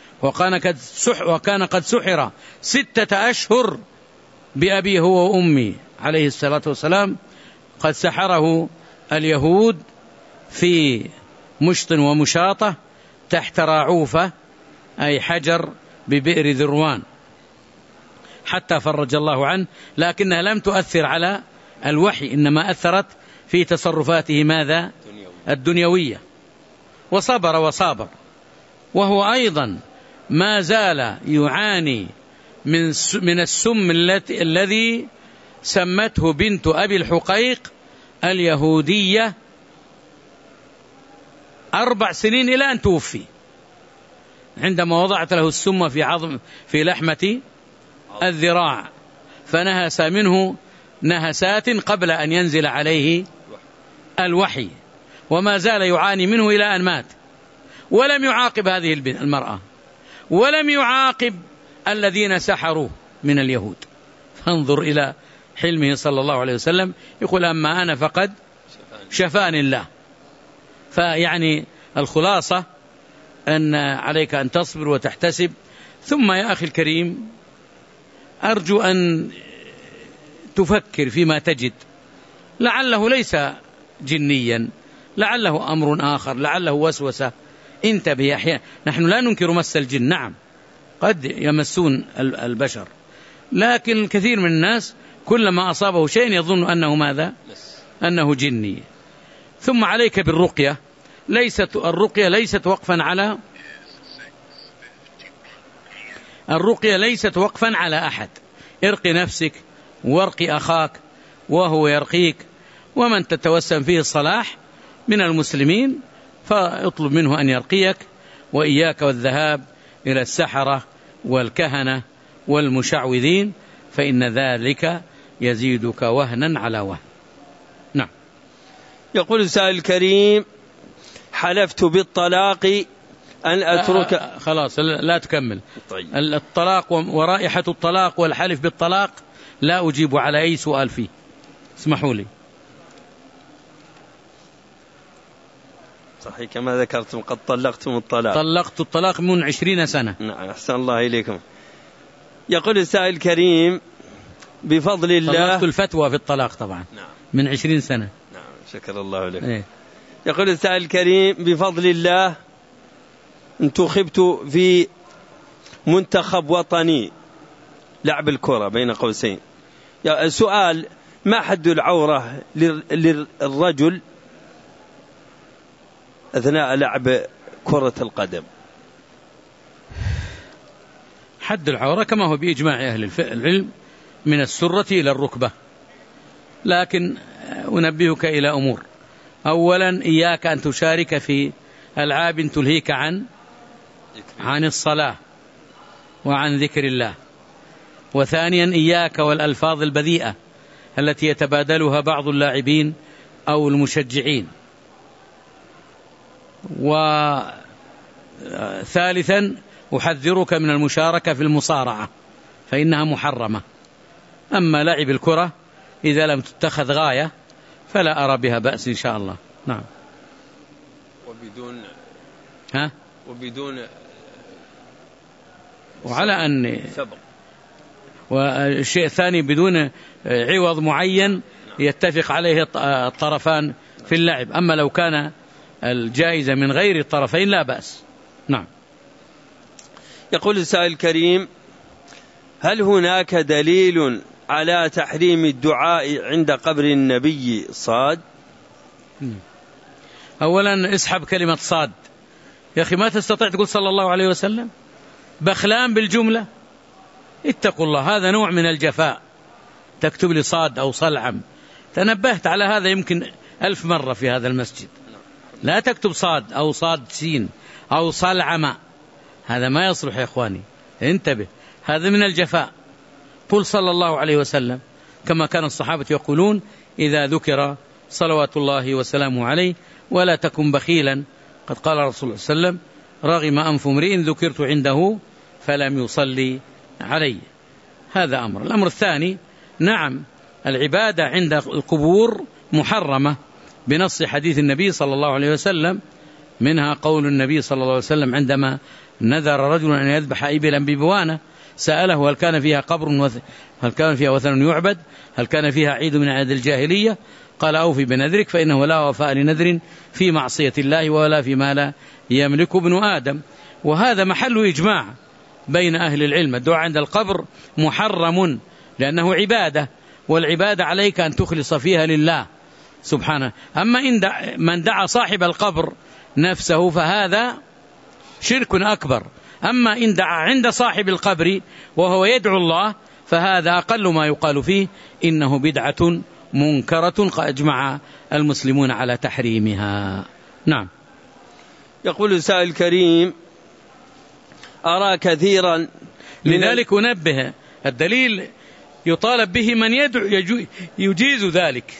S1: وكان قد سحر 6 أشهر بأبي هو وأمي عليه الصلاة والسلام، قد سحره اليهود في مشط ومشاطة تحت راعوفة أي حجر ببئر ذروان حتى فرج الله عنه، لكنها لم تؤثر على الوحي، إنما أثرت في تصرفاته ماذا؟ الدنيوية. وصبر وهو أيضا ما زال يعاني من السم الذي سمته بنت أبي الحقيق اليهودية 4 سنين إلى أن توفي، عندما وضعت له السم في لحمة الذراع فنهس منه نهسات قبل أن ينزل عليه الوحي، وما زال يعاني منه إلى أن مات، ولم يعاقب هذه المرأة، ولم يعاقب الذين سحروا من اليهود. فانظر إلى حلمه صلى الله عليه وسلم، يقول أما أنا فقد شفاني الله. فيعني الخلاصة أن عليك أن تصبر وتحتسب. ثم يا أخي الكريم أرجو أن تفكر فيما تجد، لعله ليس جنيا، لعله أمر آخر، لعله وسوسة. انتبه أحيانا، نحن لا ننكر مس الجن، نعم قد يمسون البشر، لكن الكثير من الناس كلما أصابه شيء يظن أنه ماذا؟ أنه جني. ثم عليك بالرقية، الرقية ليست وقفا على أحد، ارقي نفسك وارقي أخاك وهو يرقيك، ومن تتوسم فيه الصلاح من المسلمين فاطلب منه أن يرقيك، وإياك والذهاب إلى السحرة والكهنة والمشعوذين، فإن ذلك يزيدك وهنا على وهن. نعم.
S2: يقول السائل الكريم: حلفت بالطلاق أن أترك.
S1: خلاص لا تكمل.
S2: طيب.
S1: الطلاق ورائحة الطلاق والحلف بالطلاق لا أجيب على أي سؤال فيه، اسمحوا لي.
S2: صحيح كما ذكرتم قد طلقتم الطلاق.
S1: طلقت الطلاق من 20 سنة.
S2: نعم أحسن الله إليكم. يقول السائل الكريم: بفضل الله.
S1: طلقت الفتوى في الطلاق طبعا.
S2: نعم.
S1: من 20 سنة.
S2: نعم شكر الله لك.
S1: إيه؟
S2: يقول السائل الكريم: بفضل الله انتخبت في منتخب وطني لعب الكرة بين قوسين. السؤال: ما حد العورة للرجل أثناء لعب كرة القدم؟
S1: حد العورة كما هو بإجماع أهل العلم من السرة إلى الركبة، لكن أنبهك إلى أمور. أولا إياك أن تشارك في ألعاب تلهيك عن الصلاة وعن ذكر الله. وثانيا إياك والألفاظ البذيئة التي يتبادلها بعض اللاعبين أو المشجعين. وثالثا أحذرك من المشاركة في المصارعة فإنها محرمة. أما لعب الكرة إذا لم تتخذ غاية فلا أرى بها بأس إن شاء الله. نعم.
S2: وبدون
S1: وعلى أن
S2: سبق.
S1: والشيء الثاني بدون عوض معين يتفق عليه الطرفان في اللعب. أما لو كان الجائزة من غير الطرفين لا بأس. نعم.
S2: يقول السائل الكريم: هل هناك دليل على تحريم الدعاء عند قبر النبي صاد؟
S1: أولا اسحب كلمة صاد يا أخي، ما تستطيع تقول صلى الله عليه وسلم، بخلان بالجملة. اتقوا الله، هذا نوع من الجفاء. تكتب لي صاد أو صلعم، تنبهت على هذا يمكن 1000 مرة في هذا المسجد. لا تكتب صاد أو صاد سين أو صلعم، هذا ما يصلح يا إخواني، انتبه، هذا من الجفاء. قل صلى الله عليه وسلم كما كان الصحابة يقولون إذا ذكر صلوات الله وسلامه عليه، ولا تكن بخيلا. قد قال رسول الله صلى الله عليه وسلم: رغم أنف امرئ ذكرت عنده فلم يصلي علي. هذا أمر. الأمر الثاني، نعم العبادة عند القبور محرمة بنص حديث النبي صلى الله عليه وسلم، منها قول النبي صلى الله عليه وسلم عندما نذر رجل أن يذبح إبلا ببوانة سأله هل كان فيها قبر هل كان فيها وثن يعبد، هل كان فيها عيد من عيد الجاهلية؟ قال أوفي بنذرك فإنه لا وفاء لنذر في معصية الله ولا فيما لا يملك ابن آدم. وهذا محل إجماع بين أهل العلم، الدعاء عند القبر محرم لأنه عبادة، والعبادة عليك أن تخلص فيها لله سبحانه. أما إن من دعا صاحب القبر نفسه فهذا شرك أكبر. أما إن دعا عند صاحب القبر وهو يدعو الله فهذا أقل ما يقال فيه إنه بدعة منكرة أجمع المسلمون على تحريمها. نعم.
S2: يقول سائل كريم: أرى كثيرا،
S1: لذلك أنبه الدليل يطالب به من يدعو يجيز ذلك،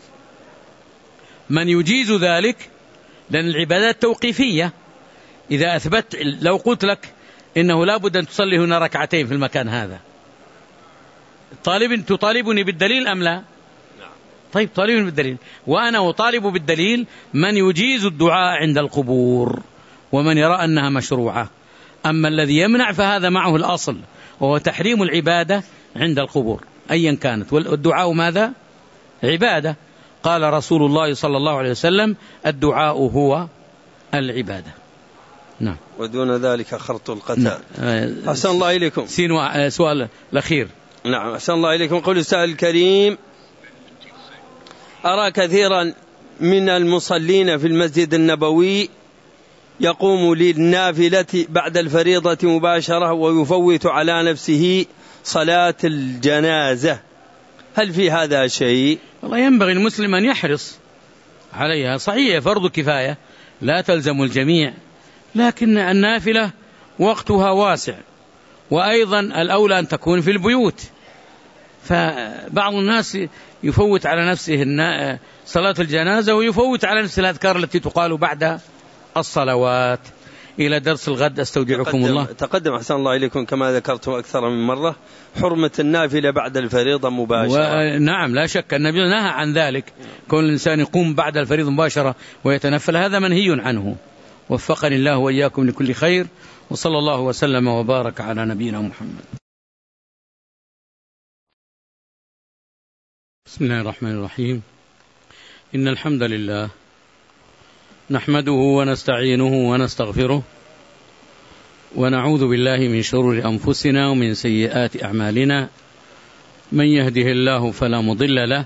S1: من يجيز ذلك، لأن العبادات توقيفية. إذا أثبت، لو قلت لك إنه لا بد أن تصلي هنا ركعتين في المكان هذا، تطالبني بالدليل أم لا؟ طيب طالبني بالدليل، وأنا أطالب بالدليل من يجيز الدعاء عند القبور ومن يرى أنها مشروعة. أما الذي يمنع فهذا معه الأصل وهو تحريم العبادة عند القبور أيا كانت. والدعاء ماذا؟ عبادة. قال رسول الله صلى الله عليه وسلم: الدعاء هو العبادة. نعم.
S2: ودون ذلك خرط القتال. أحسن الله إليكم.
S1: سؤال الأخير.
S2: نعم أحسن الله إليكم. قول السائل الكريم: أرى كثيرا من المصلين في المسجد النبوي يقوم للنافلة بعد الفريضة مباشرة ويفوت على نفسه صلاة الجنازة، هل في هذا شيء؟
S1: والله ينبغي المسلم أن يحرص عليها. صحيح فرض كفاية لا تلزم الجميع، لكن النافلة وقتها واسع، وأيضا الأولى أن تكون في البيوت. فبعض الناس يفوت على نفسه صلاة الجنازة ويفوت على نفسه الأذكار التي تقال بعد الصلوات. إلى درس الغد أستودعكم الله.
S2: تقدم أحسن الله إليكم كما ذكرتم أكثر من مرة حرمة النافلة بعد الفريضة مباشرة.
S1: نعم لا شك النبي نهى عن ذلك، كون الإنسان يقوم بعد الفريضة مباشرة ويتنفل، هذا منهي عنه. وفقني الله وإياكم لكل خير، وصلى الله وسلم وبارك على نبينا محمد. بسم الله الرحمن الرحيم. إن الحمد لله نحمده ونستعينه ونستغفره، ونعوذ بالله من شرور أنفسنا ومن سيئات أعمالنا. من يهده الله فلا مضل له،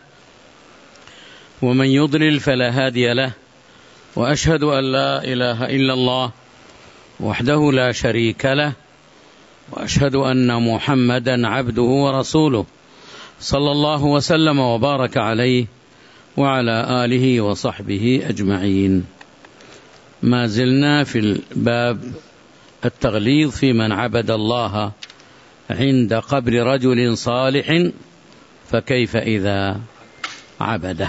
S1: ومن يضلل فلا هادي له. وأشهد أن لا إله إلا الله وحده لا شريك له، وأشهد أن محمدا عبده ورسوله صلى الله وسلم وبارك عليه وعلى آله وصحبه أجمعين. ما زلنا في الباب التغليظ في من عبد الله عند قبر رجل صالح، فكيف إذا عبده.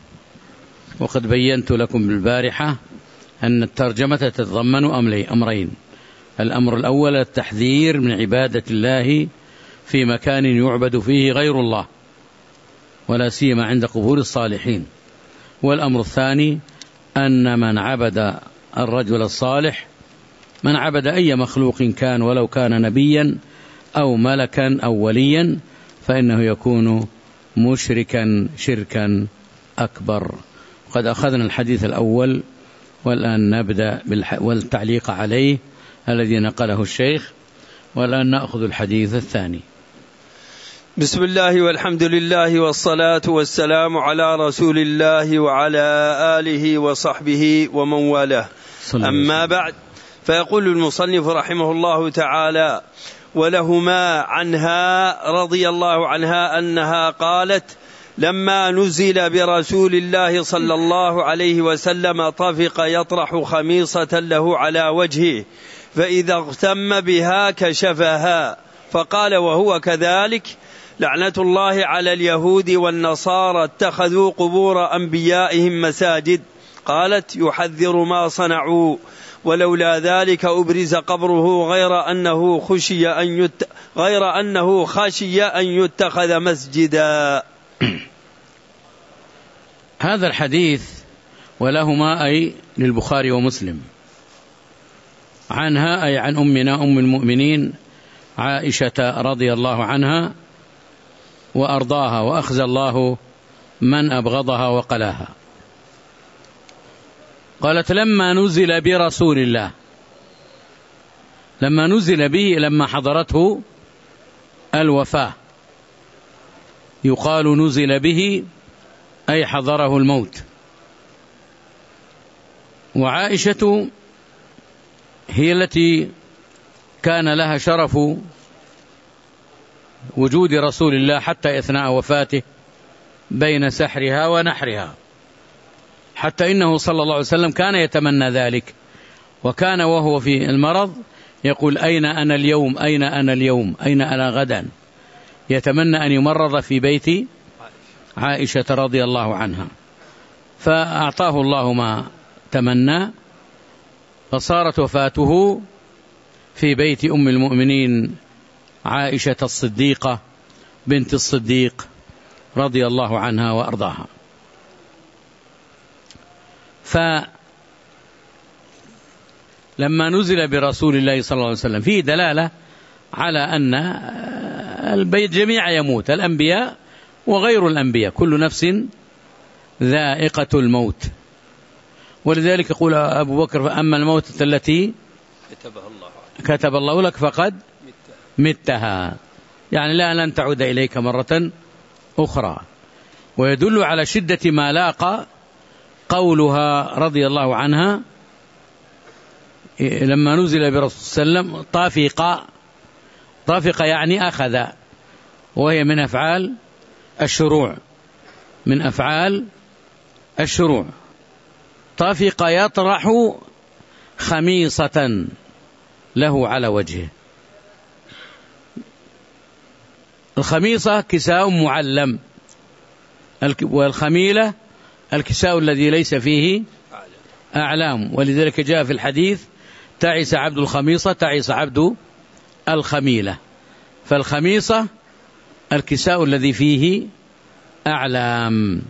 S1: وقد بينت لكم بالبارحة أن الترجمة تتضمن أمرين: الأمر الأول التحذير من عبادة الله في مكان يعبد فيه غير الله، ولا سيما عند قبور الصالحين. والأمر الثاني أن من عبد الرجل الصالح، من عبد أي مخلوق كان ولو كان نبيا أو ملكا أو وليا، فإنه يكون مشركا شركا أكبر. قد أخذنا الحديث الأول، والآن نبدأ والتعليق عليه الذي نقله الشيخ، والآن نأخذ الحديث الثاني.
S2: بسم الله والحمد لله والصلاة والسلام على رسول الله وعلى آله وصحبه ومن والاه. أما بعد، فيقول المصنف رحمه الله تعالى: ولهما عنها رضي الله عنها أنها قالت: لما نزل برسول الله صلى الله عليه وسلم طفق يطرح خميصة له على وجهه، فإذا اغتم بها كشفها، فقال وهو كذلك: لعنة الله على اليهود والنصارى اتخذوا قبور أنبيائهم مساجد. قالت: يحذر ما صنعوا. ولولا ذلك أبرز قبره غير أنه خشي أن يتخذ مسجدا.
S1: هذا الحديث ولهما أي للبخاري ومسلم عنها أي عن أمنا أم المؤمنين عائشة رضي الله عنها وأرضاها وأخزى الله من أبغضها وقلاها. قالت لما نزل برسول الله، لما نزل به لما حضرته الوفاة، يقال نزل به أي حضره الموت. وعائشة هي التي كان لها شرف وجود رسول الله حتى أثناء وفاته بين سحرها ونحرها، حتى إنه صلى الله عليه وسلم كان يتمنى ذلك، وكان وهو في المرض يقول أين أنا اليوم، أين أنا اليوم، أين أنا غدا، يتمنى أن يمرض في بيت عائشة رضي الله عنها، فأعطاه الله ما تمنى، فصارت وفاته في بيت أم المؤمنين عائشة الصديقة بنت الصديق رضي الله عنها وأرضاها. فلما نزل برسول الله صلى الله عليه وسلم فيه دلالة على أن البيت جميع يموت، الأنبياء وغير الأنبياء، كل نفس ذائقة الموت. ولذلك يقول أبو بكر فأما الموتة التي كتب الله لك فقد متها، يعني لن تعود إليك مرة أخرى. ويدل على شدة ما لاقى قولها رضي الله عنها لما نزل برسول صلى الله عليه وسلم طافق يعني أخذ، وهي من أفعال الشروع، من أفعال الشروع. طافق يطرح خميصة له على وجهه. الخميصة كساء معلم، والخميلة الكساء الذي ليس فيه أعلام، ولذلك جاء في الحديث تعس عبد الخميصة تعس عبد الخميلة. فالخميصة الكساء الذي فيه أعلام.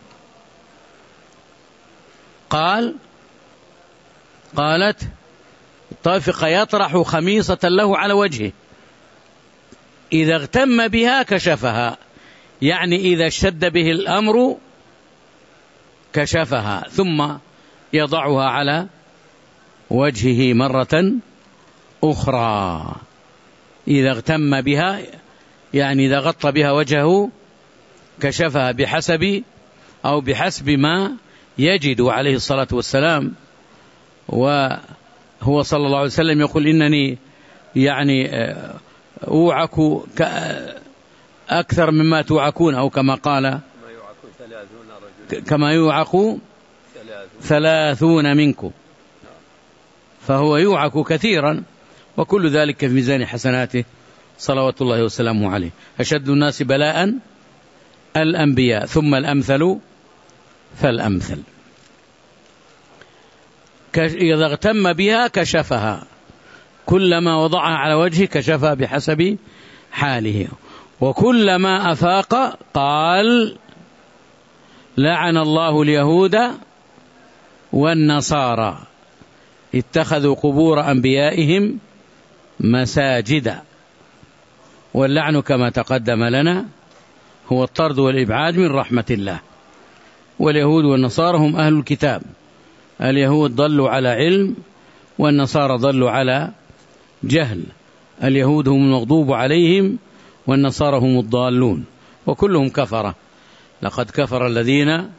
S1: قالت طافق يطرح خميصة له على وجهه، إذا اغتم بها كشفها، يعني إذا اشتد به الأمر كشفها، ثم يضعها على وجهه مرة أخرى. إذا اغتم بها يعني إذا غطى بها وجهه كشفها، بحسب ما يجد عليه الصلاة والسلام. وهو صلى الله عليه وسلم يقول إنني يعني أوعك أكثر مما توعكون، أو كما قال كما يوعك 30 منكم، فهو يوعك كثيرا، وكل ذلك في ميزان حسناته صلوات الله وسلامه عليه. أشد الناس بلاء الأنبياء ثم الأمثل فالأمثل. إذا اغتم بها كشفها، كلما وضعها على وجهه كشفها بحسب حاله. وكلما أفاق قال لعن الله اليهود والنصارى اتخذوا قبور أنبيائهم مساجدا. واللعن كما تقدم لنا هو الطرد والإبعاد من رحمة الله. واليهود والنصارى هم أهل الكتاب، اليهود ضلوا على علم والنصارى ضلوا على جهل. اليهود هم المغضوب عليهم والنصارى هم الضالون، وكلهم كفرة. لقد كفر الذين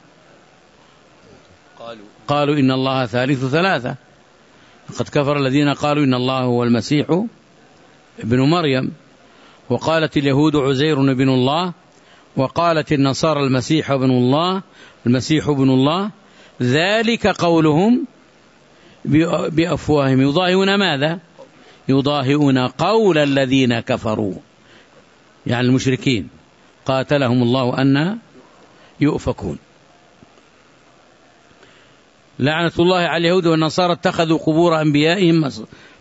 S1: قالوا إن الله ثالث ثلاثة، لقد كفر الذين قالوا إن الله هو المسيح ابن مريم، وقالت اليهود عزير ابن الله، وقالت النصارى المسيح ابن الله، ذلك قولهم بأفواههم يضاهئون ماذا؟ يضاهئون قول الذين كفروا، يعني المشركين، قاتلهم الله أن يؤفكون. لعنة الله على اليهود والنصارى اتخذوا قبور أنبيائهم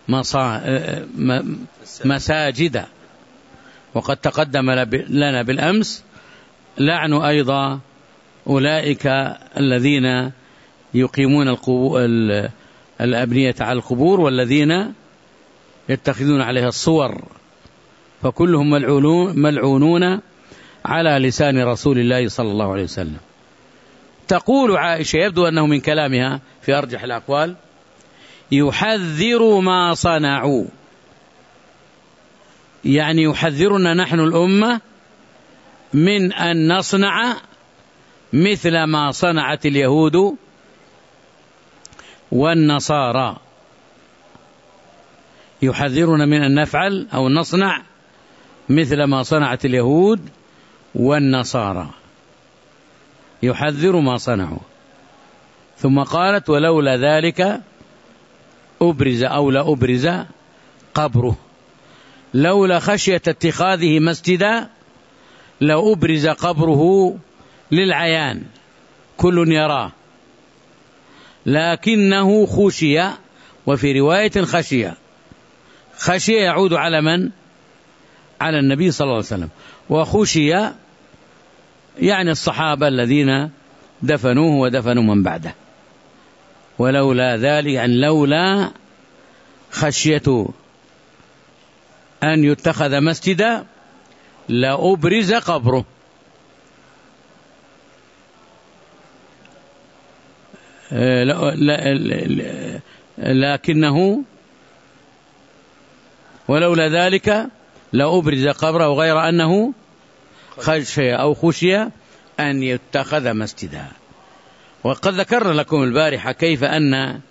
S1: مساجد. وقد تقدم لنا بالأمس لعن أيضا أولئك الذين يقيمون الأبنية على القبور والذين يتخذون عليها الصور، فكلهم ملعونون على لسان رسول الله صلى الله عليه وسلم. تقول عائشة، يبدو أنه من كلامها في أرجح الأقوال، يحذر ما صنعوا، يعني يحذرنا نحن الأمة من أن نصنع مثل ما صنعت اليهود والنصارى، يحذرنا من أن نفعل أو نصنع مثل ما صنعت اليهود والنصارى، يحذر ما صنعوا. ثم قالت ولولا ذلك أبرز أو لا أبرز قبره، لولا خشية اتخاذه مسجدا لأبرز قبره للعيان كل يراه، لكنه خشي، وفي رواية خشي يعود على من؟ على النبي صلى الله عليه وسلم، وخشي يعني الصحابة الذين دفنوه ودفنوا من بعده. ولولا ذلك يعني لولا خشية أن يتخذ مسجدا لأبرز قبره. لكنه ولولا ذلك لأبرز قبره، غير أنه خشي أو خشي أن يتخذ مسجدا. وقد ذكرنا لكم البارحة كيف أن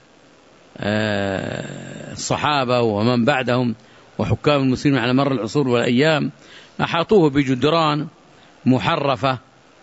S1: الصحابة ومن بعدهم وحكام المسلمين على مر العصور والأيام أحاطوه بجدران محرفة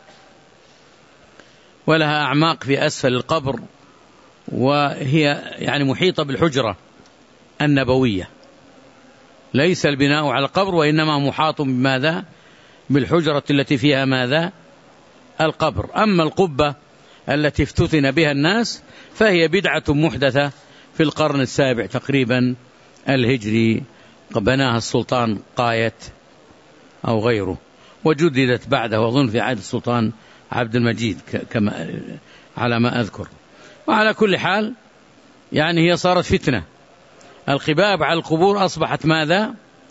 S1: ولها أعماق في أسفل القبر، وهي يعني محيطة بالحجرة النبوية، ليس البناء على القبر وإنما محاط بماذا؟ بالحجرة التي فيها ماذا؟ القبر. أما القبة التي افتتن بها الناس فهي بدعة محدثة في القرن السابع تقريبا الهجري، بناها السلطان قايت أو غيره، وجددت بعده وأظن في عهد السلطان عبد المجيد كما على ما أذكر. وعلى كل حال يعني هي صارت فتنة، القباب على القبور أصبحت ماذا؟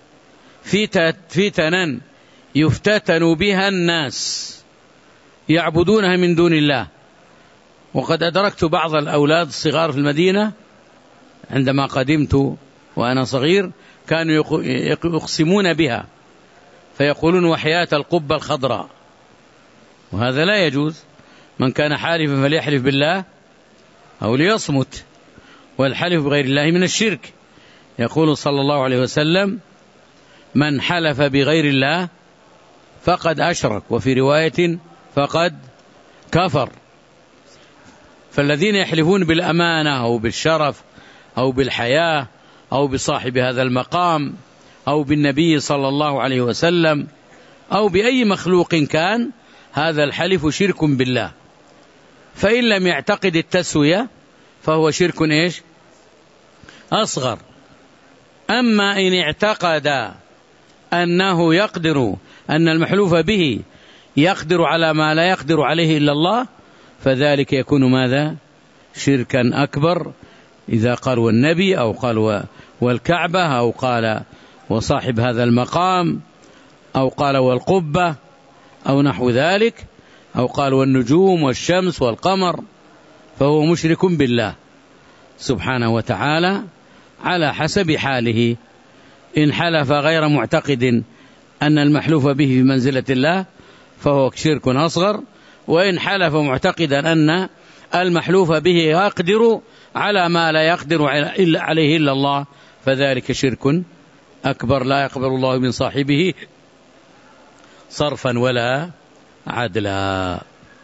S1: فتنا يفتتن بها الناس يعبدونها من دون الله. وقد أدركت بعض الأولاد الصغار في المدينة عندما قدمت وأنا صغير كانوا يقسمون بها فيقولون وحياة القبة الخضراء، وهذا لا يجوز. من كان حالفا فليحلف بالله أو ليصمت، والحلف بغير الله من الشرك. يقول صلى الله عليه وسلم من حلف بغير الله فقد أشرك، وفي رواية فقد كفر. فالذين يحلفون بالأمانة أو بالشرف أو بالحياة أو بصاحب هذا المقام أو بالنبي صلى الله عليه وسلم أو بأي مخلوق كان، هذا الحلف شرك بالله. فإن لم يعتقد التسوية فهو شرك إيش؟ أصغر. أما إن اعتقد أنه يقدر، أن المحلوف به يقدر على ما لا يقدر عليه إلا الله، فذلك يكون ماذا؟ شركا أكبر. إذا قال والنبي أو قال والكعبة أو قال وصاحب هذا المقام أو قال والقبة أو نحو ذلك أو قال والنجوم والشمس والقمر، فهو مشرك بالله سبحانه وتعالى على حسب حاله. إن حلف غير معتقد أن المحلوف به في منزلة الله فهو شرك أصغر، وإن حلف معتقدا أن المحلوف به يقدر على ما لا يقدر عليه إلا الله فذلك شرك أكبر، لا يقبل الله من صاحبه صرفا ولا عدلا.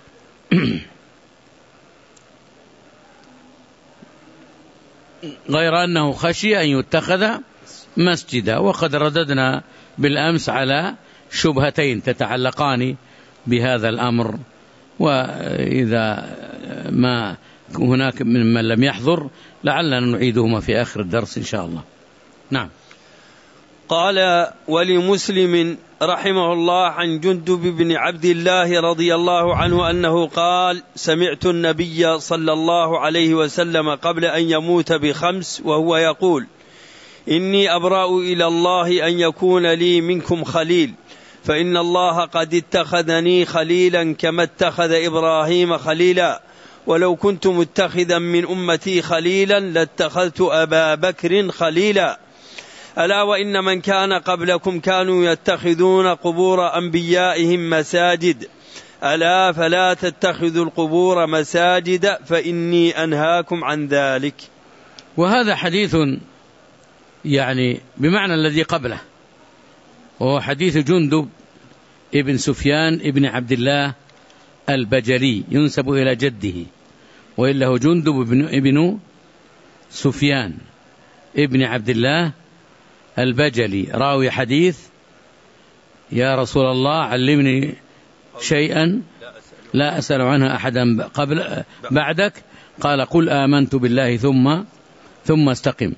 S1: غير أنه خشي أن يتخذ مسجدا. وقد رددنا بالأمس على شبهتين تتعلقان بهذا الأمر، وإذا ما هناك ممن لم يحضر، لعلنا نعيدهما في آخر الدرس إن شاء الله. نعم.
S2: قال: ولمسلم رحمه الله عن جندب بن عبد الله رضي الله عنه أنه قال: سمعت النبي صلى الله عليه وسلم قبل أن يموت ب5 وهو يقول: إني أبرأ إلى الله أن يكون لي منكم خليل، فإن الله قد اتخذني خليلا كما اتخذ إبراهيم خليلا، ولو كنت متخذا من أمتي خليلا لاتخذت أبا بكر خليلا. ألا وإن من كان قبلكم كانوا يتخذون قبور أنبيائهم مساجد، ألا فلا تتخذوا القبور مساجد فإني أنهاكم عن ذلك.
S1: وهذا حديث يعني بمعنى الذي قبله، وهو حديث جندب ابن سفيان ابن عبد الله البجلي، ينسب إلى جده، وإلا هو جندب ابن سفيان ابن عبد الله البجلي، راوي حديث: يا رسول الله علمني شيئا لا أسأل عنها أحدا بعدك، قال: قل آمنت بالله ثم استقم.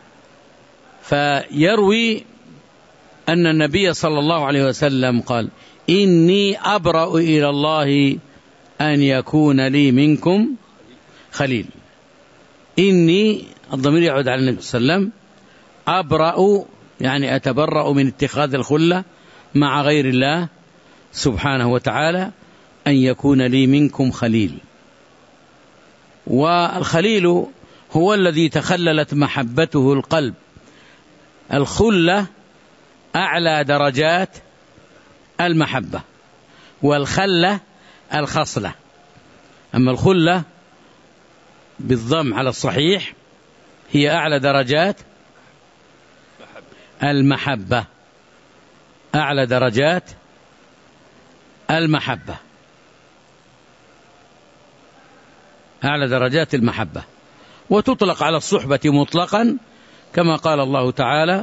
S1: فيروي أن النبي صلى الله عليه وسلم قال: إني أبرأ إلى الله أن يكون لي منكم خليل. إني، الضمير يعود على النبي صلى الله عليه وسلم، أبرأ يعني أتبرأ من اتخاذ الخلة مع غير الله سبحانه وتعالى، أن يكون لي منكم خليل. والخليل هو الذي تخللت محبته القلب. الخلة أعلى درجات المحبة، والخلة الخصلة. أما الخلة بالضم على الصحيح هي أعلى درجات المحبة، أعلى درجات المحبة، أعلى درجات المحبة. وتطلق على الصحبة مطلقا، كما قال الله تعالى: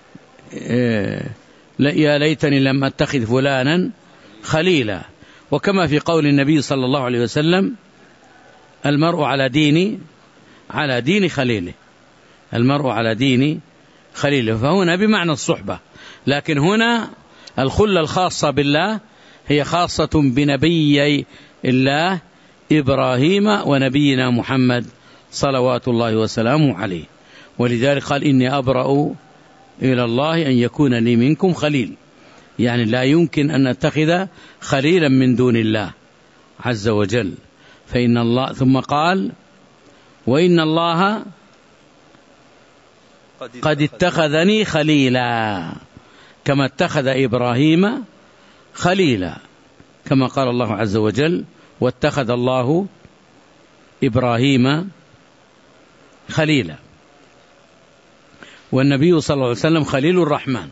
S1: يا ليتني لم أتخذ فلانا خليلا. وكما في قول النبي صلى الله عليه وسلم: المرء على دين خليله، المرء على دين خليله. فهنا بمعنى الصحبة، لكن هنا الخلة الخاصة بالله هي خاصة بنبي الله إبراهيم ونبينا محمد صلوات الله وسلامه عليه. ولذلك قال: إني أبرأ إلى الله أن يكون لي منكم خليل، يعني لا يمكن أن نتخذ خليلا من دون الله عز وجل. فإن الله، ثم قال: وإن الله قد اتخذني خليلا كما اتخذ إبراهيم خليلا، كما قال الله عز وجل: واتخذ الله إبراهيم خليلا. والنبي صلى الله عليه وسلم خليل الرحمن،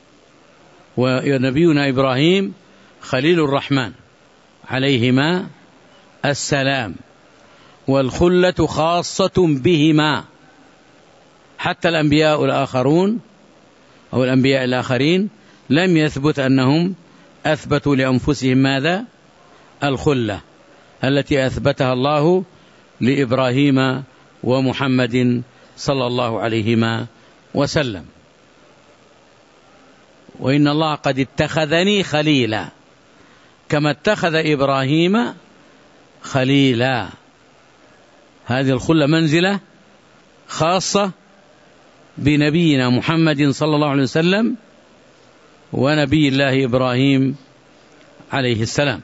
S1: ونبينا إبراهيم خليل الرحمن عليهما السلام. والخلة خاصة بهما، حتى الأنبياء الآخرون أو الأنبياء الآخرين لم يثبت أنهم أثبتوا لأنفسهم ماذا؟ الخلة التي أثبتها الله لإبراهيم ومحمد صلى الله عليهما وسلم. وإن الله قد اتخذني خليلا كما اتخذ إبراهيم خليلا. هذه الخلة منزلة خاصة بنبينا محمد صلى الله عليه وسلم ونبي الله إبراهيم عليه السلام.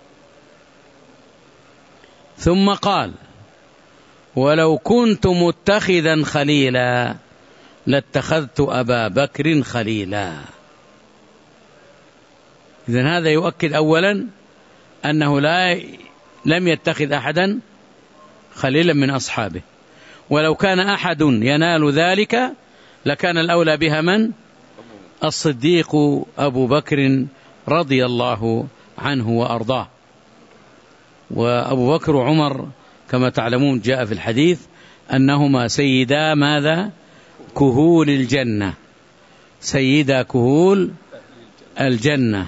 S1: ثم قال: ولو كنت متخذا خليلا لاتخذت أبا بكر خليلا. إذن هذا يؤكد أولا أنه لم يتخذ أحدا خليلا من أصحابه، ولو كان أحد ينال ذلك لكان الأولى بها من؟ الصديق أبو بكر رضي الله عنه وأرضاه. وأبو بكر وعمر كما تعلمون جاء في الحديث أنهما سيدا ماذا؟ كهول الجنة، سيدا كهول الجنة.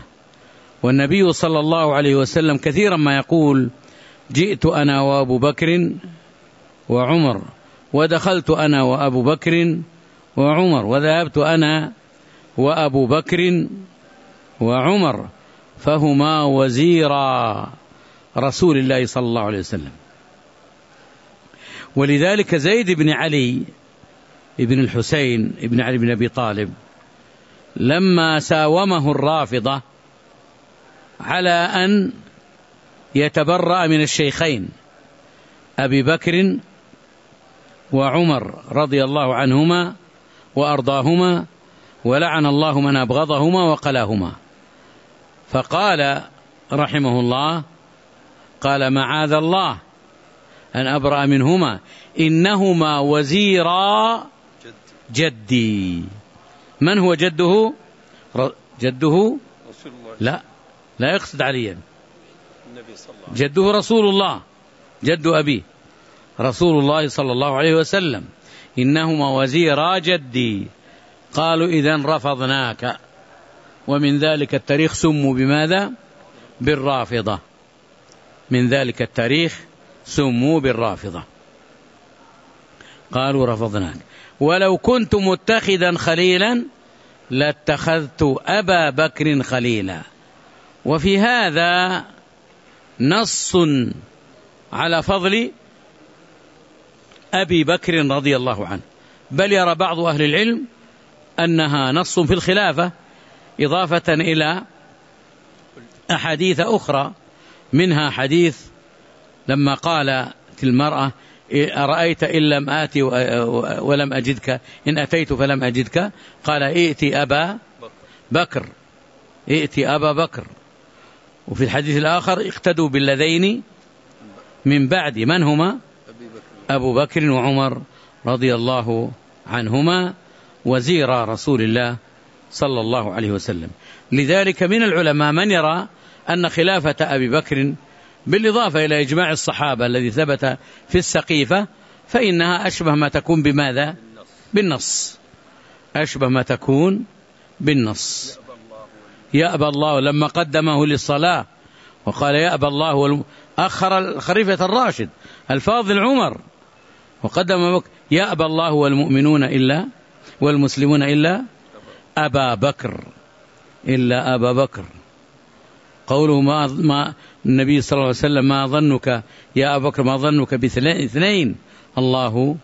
S1: والنبي صلى الله عليه وسلم كثيرا ما يقول: جئت أنا وأبو بكر وعمر، ودخلت أنا وأبو بكر وعمر، وذهبت أنا وأبو بكر وعمر، فهما وزيرا رسول الله صلى الله عليه وسلم. ولذلك زيد بن علي ابن الحسين ابن علي بن أبي طالب لما ساومه الرافضة على أن يتبرأ من الشيخين أبي بكر وعمر رضي الله عنهما وأرضاهما، ولعن الله من أبغضهما وقلاهما، فقال رحمه الله قال معاذ الله أن أبرأ منهما إنهما وزيرا جدي. من هو جده؟ جده لا يقصد عليا، جده رسول الله، جد أبيه رسول الله صلى الله عليه وسلم، إنهما وزيرا جدي. قالوا إذن رفضناك. ومن ذلك التاريخ سموا بماذا؟ بالرافضة. من ذلك التاريخ سموا بالرافضة، قالوا رفضناك. ولو كنت متخذا خليلا لاتخذت أبا بكر خليلا. وفي هذا نص على فضل أبي بكر رضي الله عنه، بل يرى بعض أهل العلم أنها نص في الخلافة، إضافة إلى أحاديث أخرى، منها حديث لما قالت المرأة أرأيت إن لم آتي ولم أجدك، إن أتيت فلم أجدك، قال ائتي أبا بكر، ائتي أبا بكر. وفي الحديث الآخر اقتدوا بالذين من بعد، من هما؟ أبو بكر وعمر رضي الله عنهما وزير رسول الله صلى الله عليه وسلم. لذلك من العلماء من يرى أن خلافة أبي بكر بالإضافة إلى إجماع الصحابة الذي ثبت في السقيفة فإنها أشبه ما تكون بماذا؟ بالنص، أشبه ما تكون بالنص. يأبى الله لما قدمه للصلاة وقال يأبى الله، أخر الخليفة الراشد الفاضل عمر وقدم يأبى الله والمؤمنون إلا والمسلمون إلا أبا بكر، إلا أبا بكر. قوله ما النبي صلى الله عليه وسلم ما ظنك يا أبا بكر، ما ظنك باثنين الله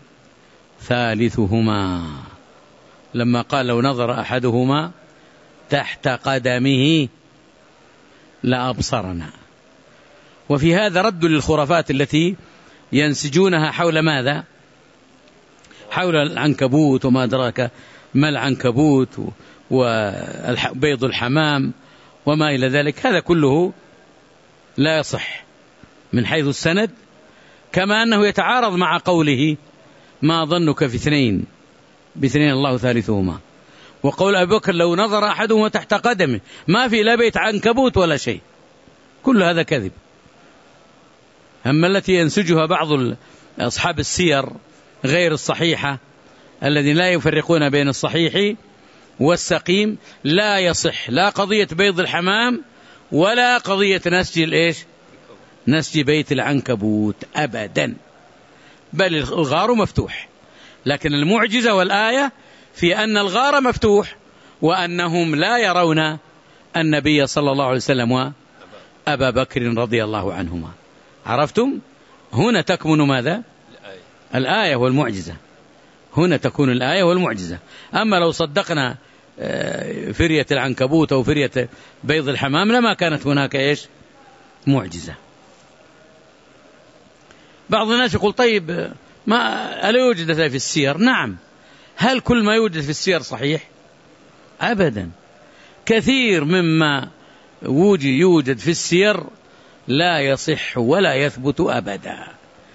S1: ثالثهما، لما قال لو نظر أحدهما تحت قدمه لأبصرنا. وفي هذا رد للخرافات التي ينسجونها حول ماذا؟ حول العنكبوت، وما أدراك ما العنكبوت، وبيض الحمام وما إلى ذلك. هذا كله لا يصح من حيث السند، كما أنه يتعارض مع قوله ما ظنك في باثنين الله ثالثهما، وقول أبي بكر لو نظر أحدهما تحت قدمه، ما في لا بيت عنكبوت ولا شيء، كل هذا كذب. أما التي ينسجها بعض أصحاب السير غير الصحيحة الذين لا يفرقون بين الصحيح والسقيم، لا يصح لا قضية بيض الحمام ولا قضية نسج بيت العنكبوت أبدا، بل الغار مفتوح. لكن المعجزة والآية في أن الغار مفتوح وأنهم لا يرون النبي صلى الله عليه وسلم وأبا بكر رضي الله عنهما. عرفتم؟ هنا تكمن ماذا؟ الآية والمعجزة، هنا تكون الآية والمعجزة. أما لو صدقنا فرية العنكبوت أو فرية بيض الحمام لما كانت هناك معجزة. بعض الناس يقول طيب ما ألا يوجد في السير؟ نعم. هل كل ما يوجد في السير صحيح؟ أبدا. كثير مما يوجد في السير لا يصح ولا يثبت أبدا.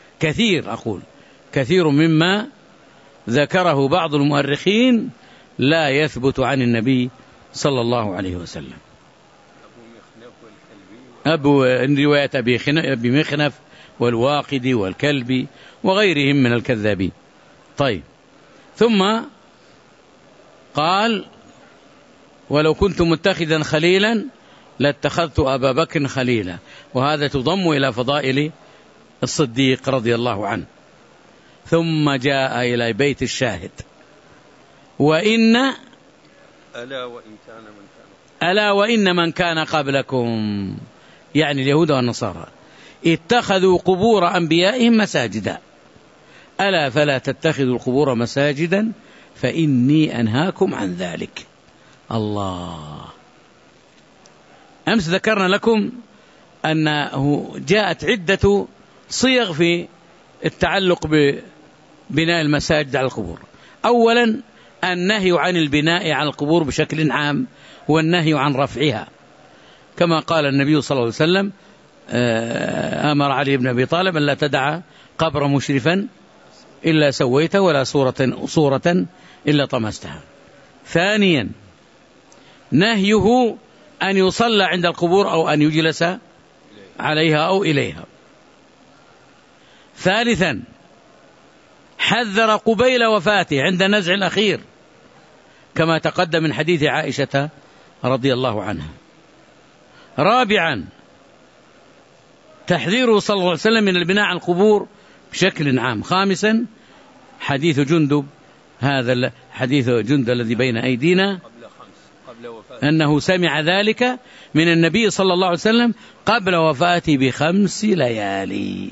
S1: كثير مما ذكره بعض المؤرخين لا يثبت عن النبي صلى الله عليه وسلم. رواية أبي مخنف والواقدي والكلبي وغيرهم من الكذابين. طيب، ثم قال ولو كنت متخذا خليلا لاتخذت أبا بكر خليلا، وهذا تضم إلى فضائل الصديق رضي الله عنه. ثم جاء إلى بيت الشاهد وإن ألا وإن من كان قبلكم، يعني اليهود والنصارى، اتخذوا قبور أنبيائهم مساجدا، ألا فلا تتخذوا القبور مساجدا فإني أنهاكم عن ذلك. الله. أمس ذكرنا لكم أنه جاءت عدة صيغ في التعلق ببناء المساجد على القبور. أولا النهي عن البناء على القبور بشكل عام والنهي عن رفعها، كما قال النبي صلى الله عليه وسلم أمر علي بن أبي طالب أن لا تدع قبر مشرفا إلا سويته ولا صورة إلا طمستها. ثانيا نهيه أن يصلى عند القبور أو أن يجلس عليها أو إليها. ثالثا حذر قبيل وفاته عند النزع الأخير كما تقدم من حديث عائشة رضي الله عنها. رابعا تحذيره صلى الله عليه وسلم من البناء على القبور بشكل عام. خامسا حديث جندب، هذا حديث جندب الذي بين أيدينا، أنه سمع ذلك من النبي صلى الله عليه وسلم قبل وفاته بخمس ليال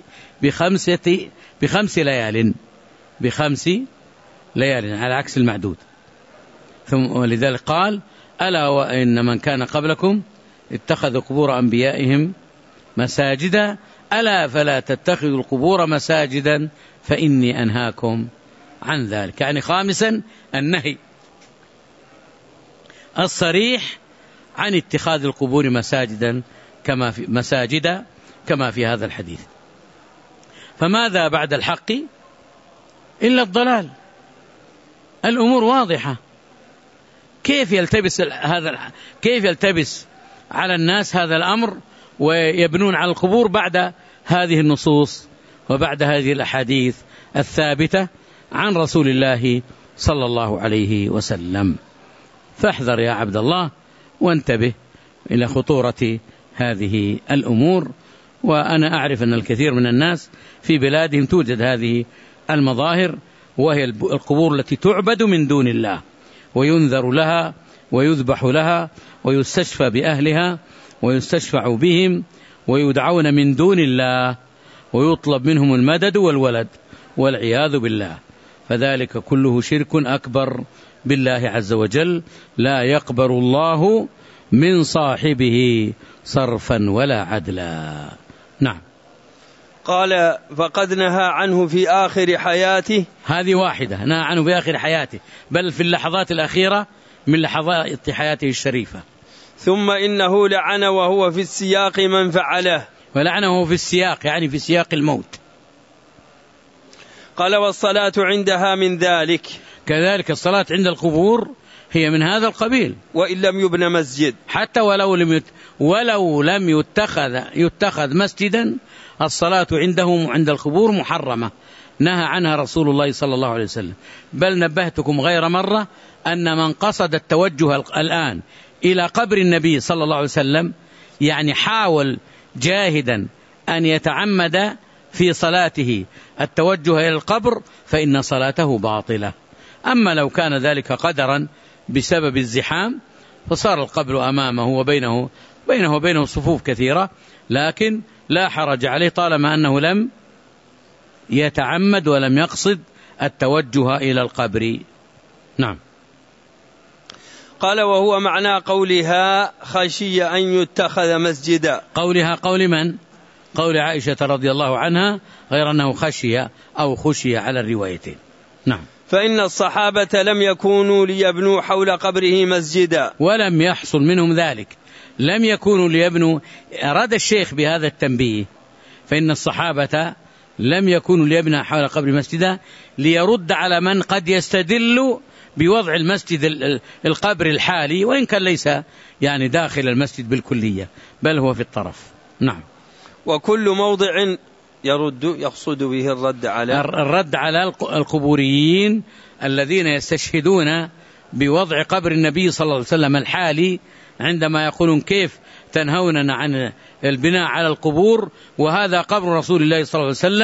S1: على عكس المعدود. ثم ولذلك قال ألا وإن من كان قبلكم اتخذوا قبور أنبيائهم مساجدا ألا فلا تتخذوا القبور مساجدا فإني أنهاكم عن ذلك. يعني خامسا النهي الصريح عن اتخاذ القبور مساجدا كما في هذا الحديث. فماذا بعد الحق إلا الضلال؟ الأمور واضحة. كيف يلتبس على الناس هذا الأمر ويبنون على القبور بعد هذه النصوص وبعد هذه الأحاديث الثابتة عن رسول الله صلى الله عليه وسلم؟ فاحذر يا عبد الله وانتبه إلى خطورة هذه الأمور. وأنا أعرف أن الكثير من الناس في بلادهم توجد هذه المظاهر، وهي القبور التي تعبد من دون الله وينذر لها ويذبح لها ويستشفى بأهلها ويستشفع بهم ويدعون من دون الله ويطلب منهم المدد والولد والعياذ بالله. فذلك كله شرك أكبر بالله عز وجل، لا يقبل الله من صاحبه صرفا ولا عدلا. نعم.
S2: قال فقد نهى عنه في آخر حياته.
S1: هذه واحدة، نهى عنه في آخر حياته، بل في اللحظات الأخيرة من لحظات حياته الشريفة.
S2: ثم إنه لعن وهو في السياق من فعله.
S1: ولعنه في السياق يعني في سياق الموت.
S2: قال والصلاة عندها من ذلك.
S1: كذلك الصلاة عند القبور هي من هذا القبيل،
S2: وإن لم يبنى مسجد،
S1: حتى ولو لم يتخذ مسجدا، الصلاة عنده عند القبور محرمة، نهى عنها رسول الله صلى الله عليه وسلم. بل نبهتكم غير مرة أن من قصد التوجه الآن إلى قبر النبي صلى الله عليه وسلم، يعني حاول جاهدا أن يتعمد في صلاته التوجه إلى القبر، فإن صلاته باطلة. أما لو كان ذلك قدرا بسبب الزحام فصار القبر أمامه وبينه صفوف كثيرة، لكن لا حرج عليه طالما أنه لم يتعمد ولم يقصد التوجه إلى القبر. نعم.
S2: قال وهو معنى قولها خشي أن يتخذ مسجدا.
S1: قولها قول من؟ قول عائشة رضي الله عنها، غير أنه خشي أو خشي على الروايتين. نعم.
S2: فإن الصحابة لم يكونوا ليبنوا حول قبره مسجدا،
S1: ولم يحصل منهم ذلك، لم يكونوا ليبنوا. أراد الشيخ بهذا التنبيه فإن الصحابة لم يكونوا ليبنوا حول قبر مسجدا، ليرد على من قد يستدل بوضع المسجد القبر الحالي، وإن كان ليس يعني داخل المسجد بالكلية بل هو في الطرف. نعم.
S2: وكل موضع يقصد به الرد على
S1: القبوريين الذين يستشهدون بوضع قبر النبي صلى الله عليه وسلم الحالي، عندما يقولون كيف تنهوننا عن البناء على القبور وهذا قبر رسول الله صلى الله عليه وسلم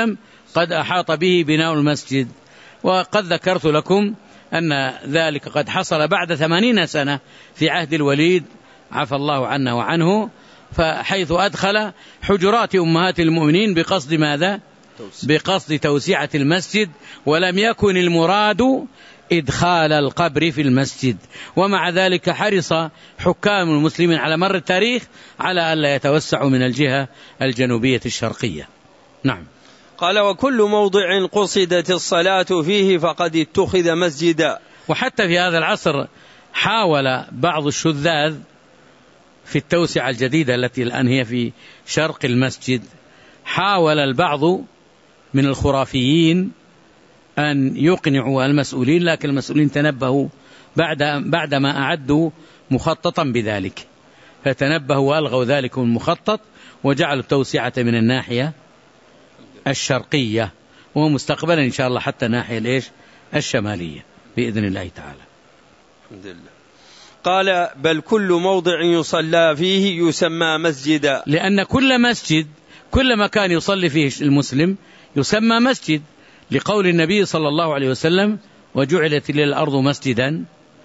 S1: قد أحاط به بناء المسجد. وقد ذكرت لكم أن ذلك قد حصل بعد 80 سنة في عهد الوليد عفى الله عنا وعنه، فحيث أدخل حجرات أمهات المؤمنين بقصد ماذا؟ بقصد توسعة المسجد، ولم يكن المراد إدخال القبر في المسجد. ومع ذلك حرص حكام المسلمين على مر التاريخ على ألا يتوسعوا من الجهة الجنوبية الشرقية. نعم.
S2: قال: وكل موضع قصدت الصلاة فيه فقد اتخذ مسجدا.
S1: وحتى في هذا العصر حاول بعض الشذاذ في التوسعة الجديدة التي الآن هي في شرق المسجد، حاول البعض من الخرافيين أن يقنعوا المسؤولين، لكن المسؤولين تنبهوا بعدما أعدوا مخططا بذلك، فتنبهوا وألغوا ذلك المخطط وجعلوا التوسعة من الناحية الشرقية، ومستقبلا إن شاء الله حتى الناحية الشمالية بإذن الله تعالى.
S2: الحمد لله. قال: بل كل موضع يصلى فيه يسمى مسجدا.
S1: لأن كل مسجد، كل مكان يصلي فيه المسلم يسمى مسجد، لقول النبي صلى الله عليه وسلم: وجعلت للأرض مسجدا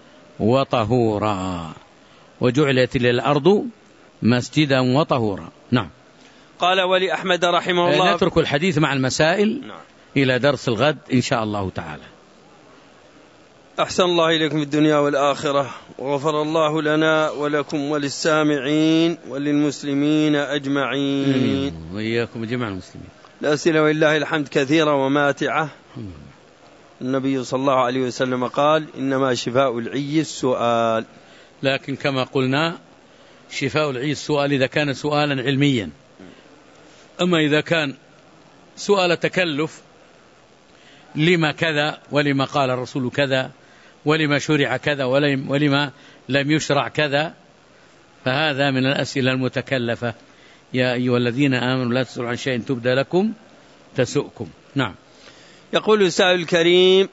S1: وطهورا. وجعلت للأرض مسجدا وطهورا. نعم.
S2: قال: ولأحمد رحمه الله.
S1: نترك الحديث مع المسائل إلى درس الغد إن شاء الله تعالى.
S2: أحسن الله إليكم في الدنيا والآخرة، وغفر الله لنا ولكم وللسامعين وللمسلمين أجمعين.
S1: وإياكم جميع المسلمين.
S2: الأسئلة ولله الحمد كثيرة وماتعة. النبي صلى الله عليه وسلم قال: إنما شفاء العي السؤال.
S1: لكن كما قلنا شفاء العي السؤال إذا كان سؤالا علميا، أما إذا كان سؤال تكلف، لما كذا ولما قال الرسول كذا ولما شرع كذا ولما لم يشرع كذا، فهذا من الأسئلة المتكلفة. يا أيها الذين آمنوا لا تسألوا عن شيء تبدى لكم تسؤكم. نعم.
S2: يقول السائل الكريم: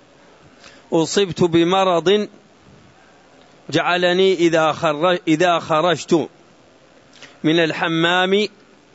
S2: أصبت بمرض جعلني إذا خرجت من الحمام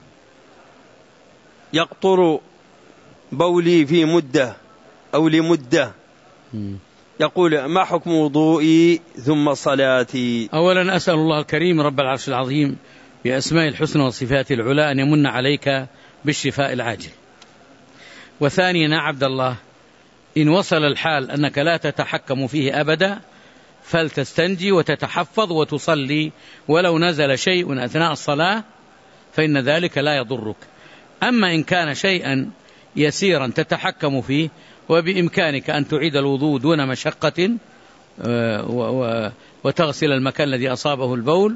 S2: يقطر بولي في مدة أو لمدة. يقول: ما حكم وضوئي ثم صلاتي؟
S1: أولا أسأل الله الكريم رب العرش العظيم بأسماء الحسنى وصفاته العلى أن يمن عليك بالشفاء العاجل. وثانيا عبد الله، إن وصل الحال أنك لا تتحكم فيه أبدا فلتستنجي وتتحفظ وتصلي ولو نزل شيء أثناء الصلاة، فإن ذلك لا يضرك. أما إن كان شيئا يسيرا تتحكم فيه وبإمكانك أن تعيد الوضوء دون مشقة وتغسل المكان الذي أصابه البول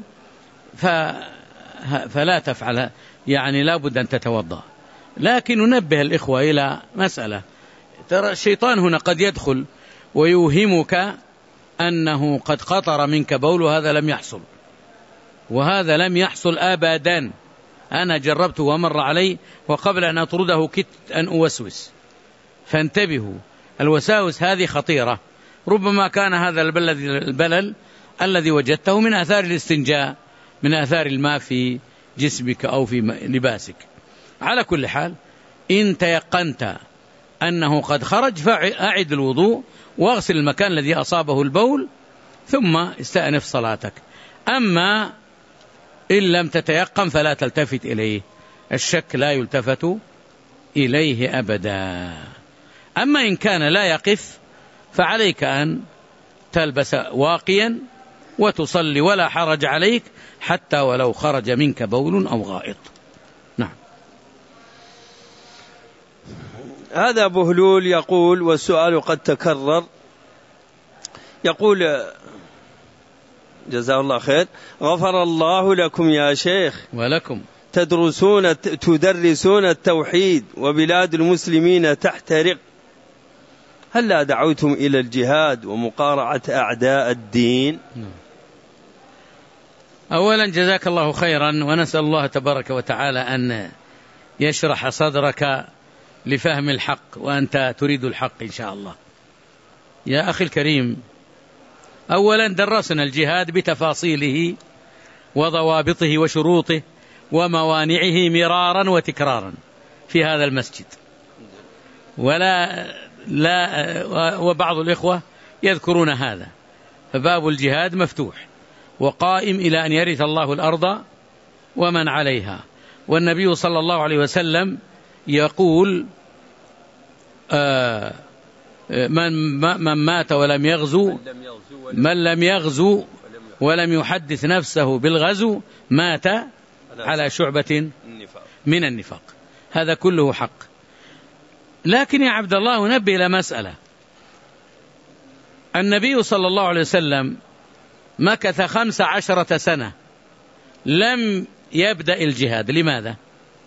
S1: فلا تفعل، يعني لا بد أن تتوضأ. لكن ننبه الإخوة إلى مسألة، ترى الشيطان هنا قد يدخل ويوهمك أنه قد قطر منك بول، وهذا لم يحصل، وهذا لم يحصل أبدا. أنا جربته ومر علي، وقبل أن أطرده كدت أن أوسوس. فانتبهوا، الوساوس هذه خطيرة. ربما كان هذا البلل الذي وجدته من آثار الاستنجاء، من آثار الماء في جسمك أو في لباسك. على كل حال، إن تيقنت أنه قد خرج فأعد الوضوء واغسل المكان الذي أصابه البول ثم استأنف صلاتك. أما إن لم تتيقن فلا تلتفت إليه، الشك لا يلتفت إليه أبدا. أما إن كان لا يقف فعليك أن تلبس واقيا وتصلي ولا حرج عليك حتى ولو خرج منك بول أو غائط. نعم.
S2: هذا بهلول يقول، والسؤال قد تكرر، يقول: جزاه الله خير، غفر الله لكم يا شيخ
S1: ولكم،
S2: تدرسون التوحيد وبلاد المسلمين تحترق، هل لا دعوتم إلى الجهاد ومقارعة أعداء الدين؟
S1: أولا جزاك الله خيرا، ونسأل الله تبارك وتعالى أن يشرح صدرك لفهم الحق، وأنت تريد الحق إن شاء الله. يا أخي الكريم، أولا درسنا الجهاد بتفاصيله وضوابطه وشروطه وموانعه مرارا وتكرارا في هذا المسجد، وبعض الإخوة يذكرون هذا. فباب الجهاد مفتوح وقائم إلى أن يرث الله الأرض ومن عليها. والنبي صلى الله عليه وسلم يقول من مات ولم يغزو، من لم يغزو ولم يحدث نفسه بالغزو مات على شعبة من النفاق. هذا كله حق. لكن يا عبد الله نبه إلى مسألة. النبي صلى الله عليه وسلم مكث 15 سنة لم يبدأ الجهاد. لماذا؟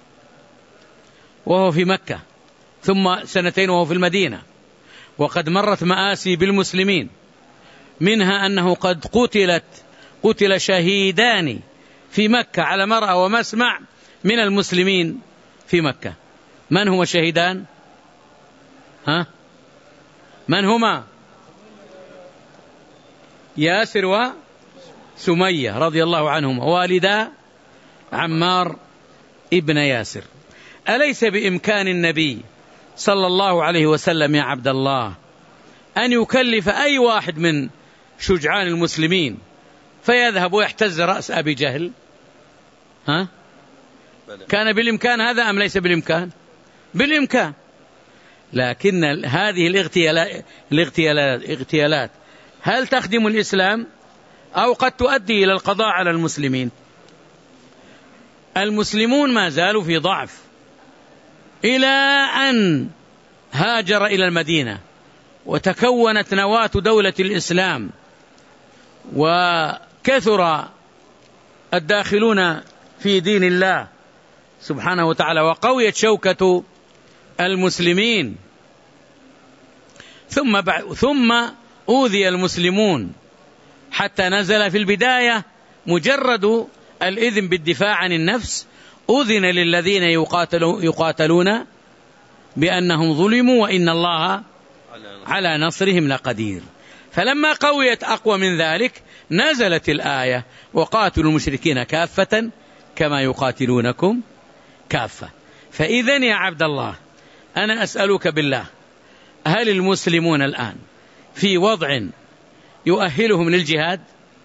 S1: وهو في مكة، ثم 2 وهو في المدينة، وقد مرت مآسي بالمسلمين، منها أنه قد قتل شهيدان في مكة على مرأى ومسمع من المسلمين في مكة. من هما الشهيدان؟ من هما؟ ياسر وسمية رضي الله عنهما، والدا عمار ابن ياسر. أليس بإمكان النبي صلى الله عليه وسلم يا عبد الله أن يكلف أي واحد من شجعان المسلمين فيذهب ويحتز رأس أبي جهل؟ كان بالإمكان هذا أم ليس بالإمكان؟ بالإمكان. لكن هذه الاغتيالات هل تخدم الإسلام أو قد تؤدي إلى القضاء على المسلمين؟ المسلمون ما زالوا في ضعف إلى أن هاجر إلى المدينة وتكونت نواة دولة الإسلام وكثر الداخلون في دين الله سبحانه وتعالى وقويت شوكة المسلمين. ثم أوذي المسلمون حتى نزل في البداية مجرد الإذن بالدفاع عن النفس أذن للذين يقاتلون بأنهم ظلموا وإن الله على نصرهم لقدير. فلما قويت أقوى من ذلك نزلت الآية وقاتلوا المشركين كافة كما يقاتلونكم كافة. فإذن يا عبد الله أنا أسألك بالله، هل المسلمون الآن في وضع يؤهلهم للجهاد؟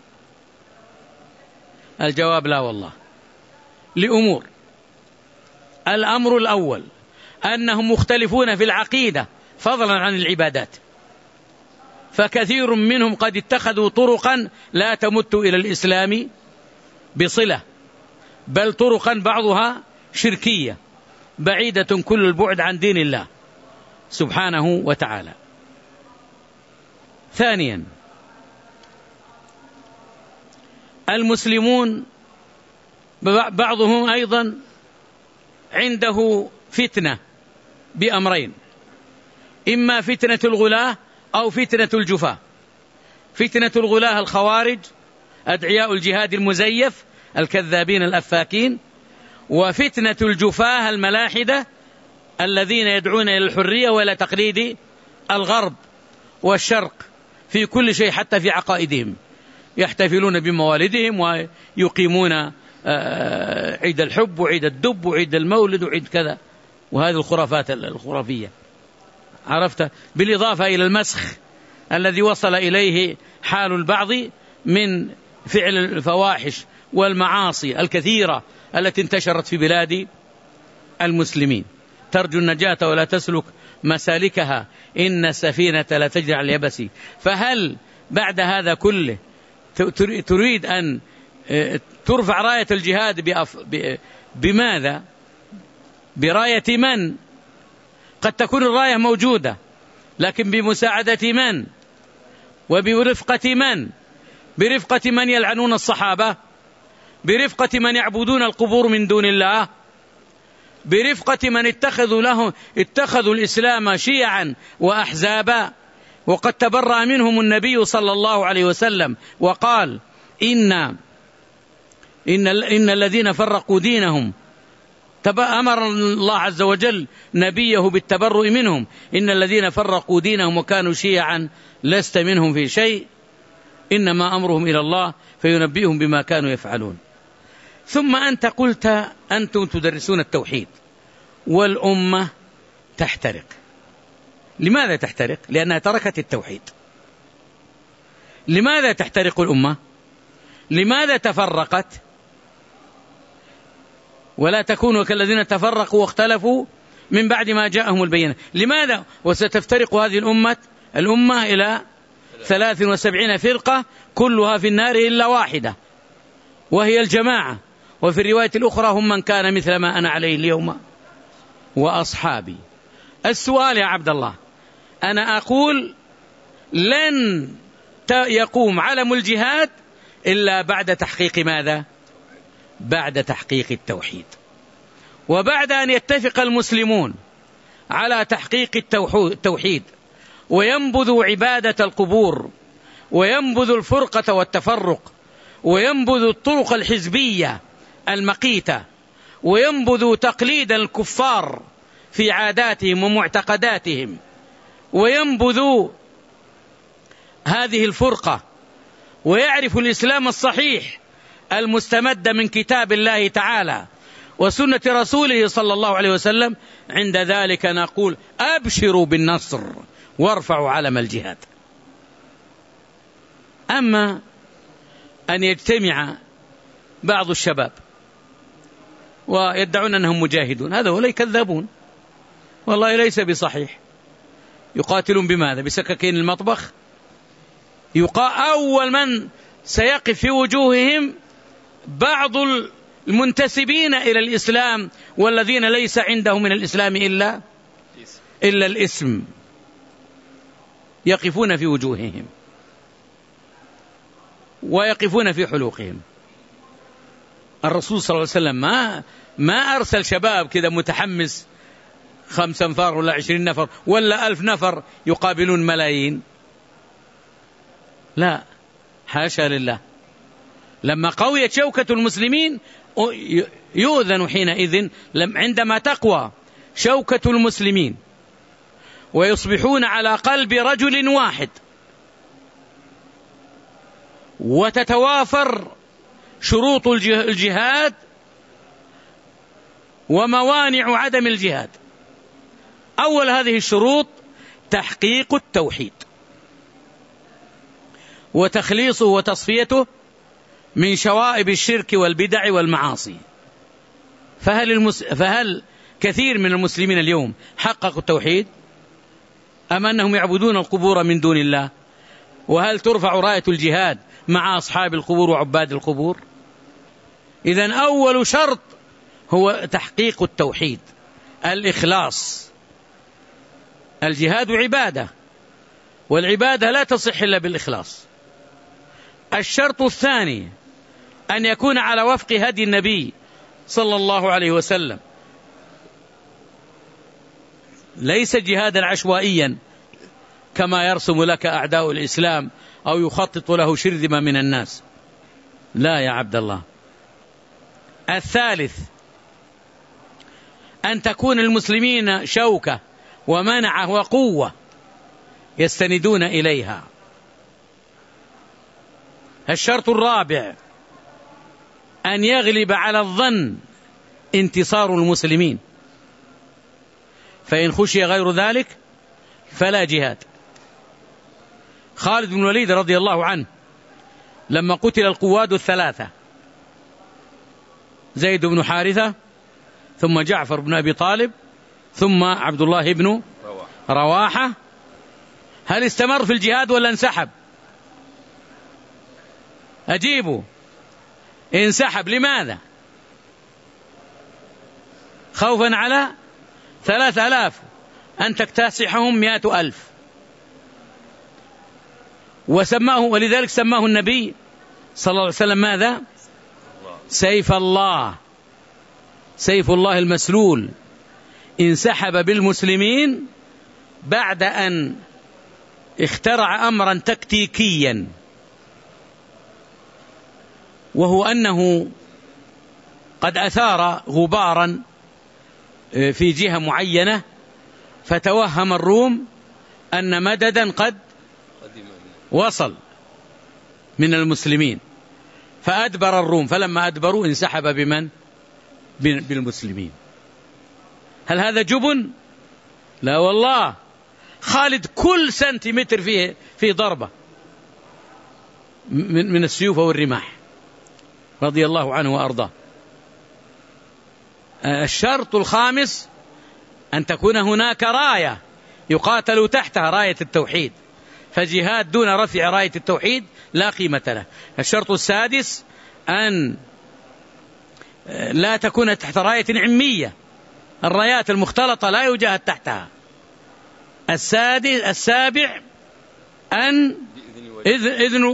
S1: الجواب لا والله، لأمور. الأمر الأول أنهم مختلفون في العقيدة فضلا عن العبادات، فكثير منهم قد اتخذوا طرقا لا تمت إلى الإسلام بصلة، بل طرقا بعضها شركية بعيدة كل البعد عن دين الله سبحانه وتعالى. ثانيا المسلمون بعضهم أيضا عنده فتنة بأمرين، إما فتنة الغلاة أو فتنة الجفاة. فتنة الغلاة الخوارج أدعياء الجهاد المزيف الكذابين الأفاكين، وفتنة الجفاة الملاحدة الذين يدعون إلى الحرية وإلى تقليد الغرب والشرق في كل شيء حتى في عقائدهم، يحتفلون بموالدهم ويقيمون عيد الحب وعيد الدب وعيد المولد وعيد كذا، وهذه الخرافات الخرافية عرفت، بالإضافة إلى المسخ الذي وصل إليه حال البعض من فعل الفواحش والمعاصي الكثيرة التي انتشرت في بلاد المسلمين. ترجو النجاة ولا تسلك مسالكها إن السفينة لا تجري على اليبس. فهل بعد هذا كله تريد أن ترفع راية الجهاد بماذا؟ براية من؟ قد تكون الراية موجودة لكن بمساعدة من وبرفقة من؟ برفقة من يلعنون الصحابة، برفقة من يعبدون القبور من دون الله، برفقة من اتخذوا الإسلام شيعا وأحزابا، وقد تبرأ منهم النبي صلى الله عليه وسلم وقال إن الذين فرقوا دينهم أمر الله عز وجل نبيه بالتبرؤ منهم، إن الذين فرقوا دينهم وكانوا شيعا لست منهم في شيء إنما أمرهم إلى الله فينبئهم بما كانوا يفعلون. ثم أنت قلت أنتم تدرسون التوحيد والأمة تحترق، لماذا تحترق؟ لأنها تركت التوحيد. لماذا تحترق الأمة؟ لماذا تفرقت؟ ولا تكونوا كالذين تفرقوا واختلفوا من بعد ما جاءهم البينة. لماذا؟ وستفترق هذه الأمة إلى 73 فرقة كلها في النار إلا واحدة وهي الجماعة. وفي الرواية الأخرى هم من كان مثل ما أنا عليه اليوم وأصحابي. السؤال يا عبد الله، أنا أقول لن يقوم علم الجهاد إلا بعد تحقيق ماذا؟ بعد تحقيق التوحيد، وبعد أن يتفق المسلمون على تحقيق التوحيد وينبذوا عبادة القبور وينبذوا الفرقة والتفرق وينبذوا الطرق الحزبية المقيتة وينبذوا تقليد الكفار في عاداتهم ومعتقداتهم وينبذوا هذه الفرقة ويعرفوا الإسلام الصحيح المستمد من كتاب الله تعالى وسنة رسوله صلى الله عليه وسلم، عند ذلك نقول أبشروا بالنصر وارفعوا علم الجهاد. أما أن يجتمع بعض الشباب ويدعون أنهم مجاهدون، هذا ولا يكذبون، والله ليس بصحيح. يقاتلون بماذا؟ بسكاكين المطبخ. أول من سيقف في وجوههم بعض المنتسبين إلى الإسلام والذين ليس عندهم من الإسلام إلا الاسم، يقفون في وجوههم ويقفون في حلوقهم. الرسول صلى الله عليه وسلم ما أرسل شباب كذا متحمس 5 نفر ولا 20 نفر ولا 1000 نفر يقابلون ملايين، لا حاشا لله. لما قويت شوكة المسلمين يؤذن حينئذ عندما تقوى شوكة المسلمين ويصبحون على قلب رجل واحد وتتوافر شروط الجهاد وموانع عدم الجهاد. أول هذه الشروط تحقيق التوحيد وتخليصه وتصفيته من شوائب الشرك والبدع والمعاصي. فهل كثير من المسلمين اليوم حققوا التوحيد أم أنهم يعبدون القبور من دون الله؟ وهل ترفع راية الجهاد مع أصحاب القبور وعباد القبور؟ إذن أول شرط هو تحقيق التوحيد، الإخلاص. الجهاد عبادة، والعبادة لا تصح إلا بالإخلاص. الشرط الثاني أن يكون على وفق هدي النبي صلى الله عليه وسلم، ليس جهادا عشوائيا كما يرسم لك أعداء الإسلام أو يخطط له شرذمة من الناس، لا يا عبد الله. الثالث أن تكون المسلمين شوكة ومنعة وقوة يستندون إليها. الشرط الرابع أن يغلب على الظن انتصار المسلمين، فإن خشي غير ذلك فلا جهاد. خالد بن الوليد رضي الله عنه لما قتل القواد الثلاثة، زيد بن حارثة ثم جعفر بن أبي طالب ثم عبد الله بن رواحة، هل استمر في الجهاد ولا انسحب؟ أجيبوا. انسحب. لماذا؟ خوفا على 3000 أن تكتسحهم 100,000. وسماه، ولذلك سماه النبي صلى الله عليه وسلم ماذا؟ سيف الله، سيف الله المسلول. انسحب بالمسلمين بعد أن اخترع أمرا تكتيكيا، وهو أنه قد أثار غبارا في جهة معينة، فتوهم الروم أن مددا قد وصل من المسلمين، فأدبر الروم. فلما أدبروا انسحب بمن؟ بالمسلمين. هل هذا جبن؟ لا والله. خالد كل سنتيمتر فيه ضربة من السيوف والرماح رضي الله عنه وأرضاه. الشرط الخامس أن تكون هناك راية يقاتل تحتها راية التوحيد، فجهاد دون رفع راية التوحيد لا قيمة له. الشرط السادس أن لا تكون تحت راية عمية، الرايات المختلطة لا يجاهد تحتها. السابع أن إذن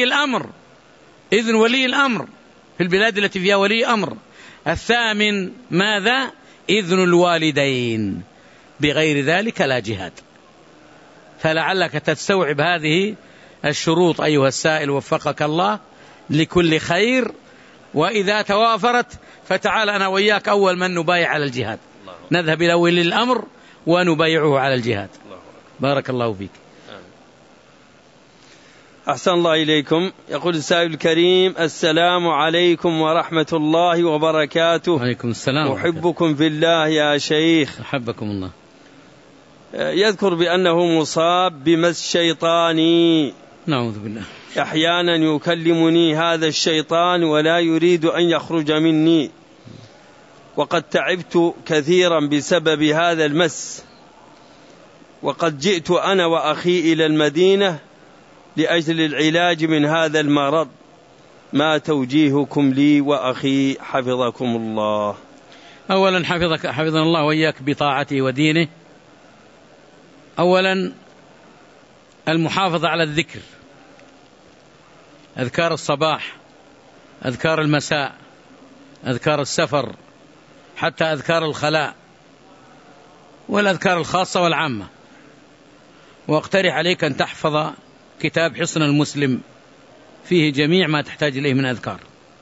S1: ولي الأمر في البلاد التي فيها ولي أمر. الثامن ماذا؟ إذن الوالدين، بغير ذلك لا جهاد. فلعلك تستوعب هذه الشروط أيها السائل وفقك الله لكل خير، وإذا توافرت فتعال أنا وإياك أول من نبايع على الجهاد، نذهب إلى ولي الأمر ونبايعه على الجهاد. بارك الله فيك.
S2: أحسن الله إليكم. يقول السائل الكريم: السلام عليكم ورحمة الله وبركاته.
S1: وعليكم السلام.
S2: أحبكم في الله يا شيخ.
S1: أحبكم الله.
S2: يذكر بأنه مصاب بمس شيطاني.
S1: نعوذ بالله.
S2: أحيانا يكلمني هذا الشيطان ولا يريد أن يخرج مني، وقد تعبت كثيرا بسبب هذا المس، وقد جئت أنا وأخي إلى المدينة لأجل العلاج من هذا المرض. ما توجيهكم لي وأخي حفظكم الله؟
S1: أولا حفظنا الله وإياك بطاعته ودينه. أولا المحافظة على الذكر، أذكار الصباح، أذكار المساء، أذكار السفر، حتى أذكار الخلاء، والأذكار الخاصة والعامة. وأقترح عليك أن تحفظ كتاب حصن المسلم، فيه جميع ما تحتاج إليه من أذكار.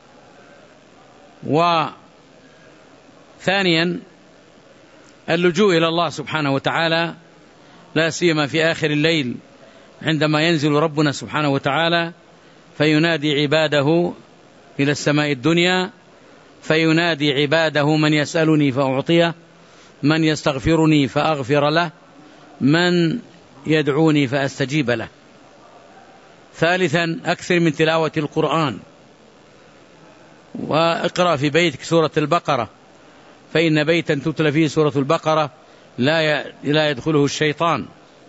S1: وثانيا اللجوء إلى الله سبحانه وتعالى، لا سيما في آخر الليل عندما ينزل ربنا سبحانه وتعالى فينادي عباده إلى السماء الدنيا، فينادي عباده: من يسألني فأعطيه، من يستغفرني فأغفر له، من يدعوني فأستجيب له. ثالثا أكثر من تلاوة القرآن، واقرأ في بيتك سورة البقرة، فإن بيتا تتلى فيه سورة البقرة لا يدخله الشيطان.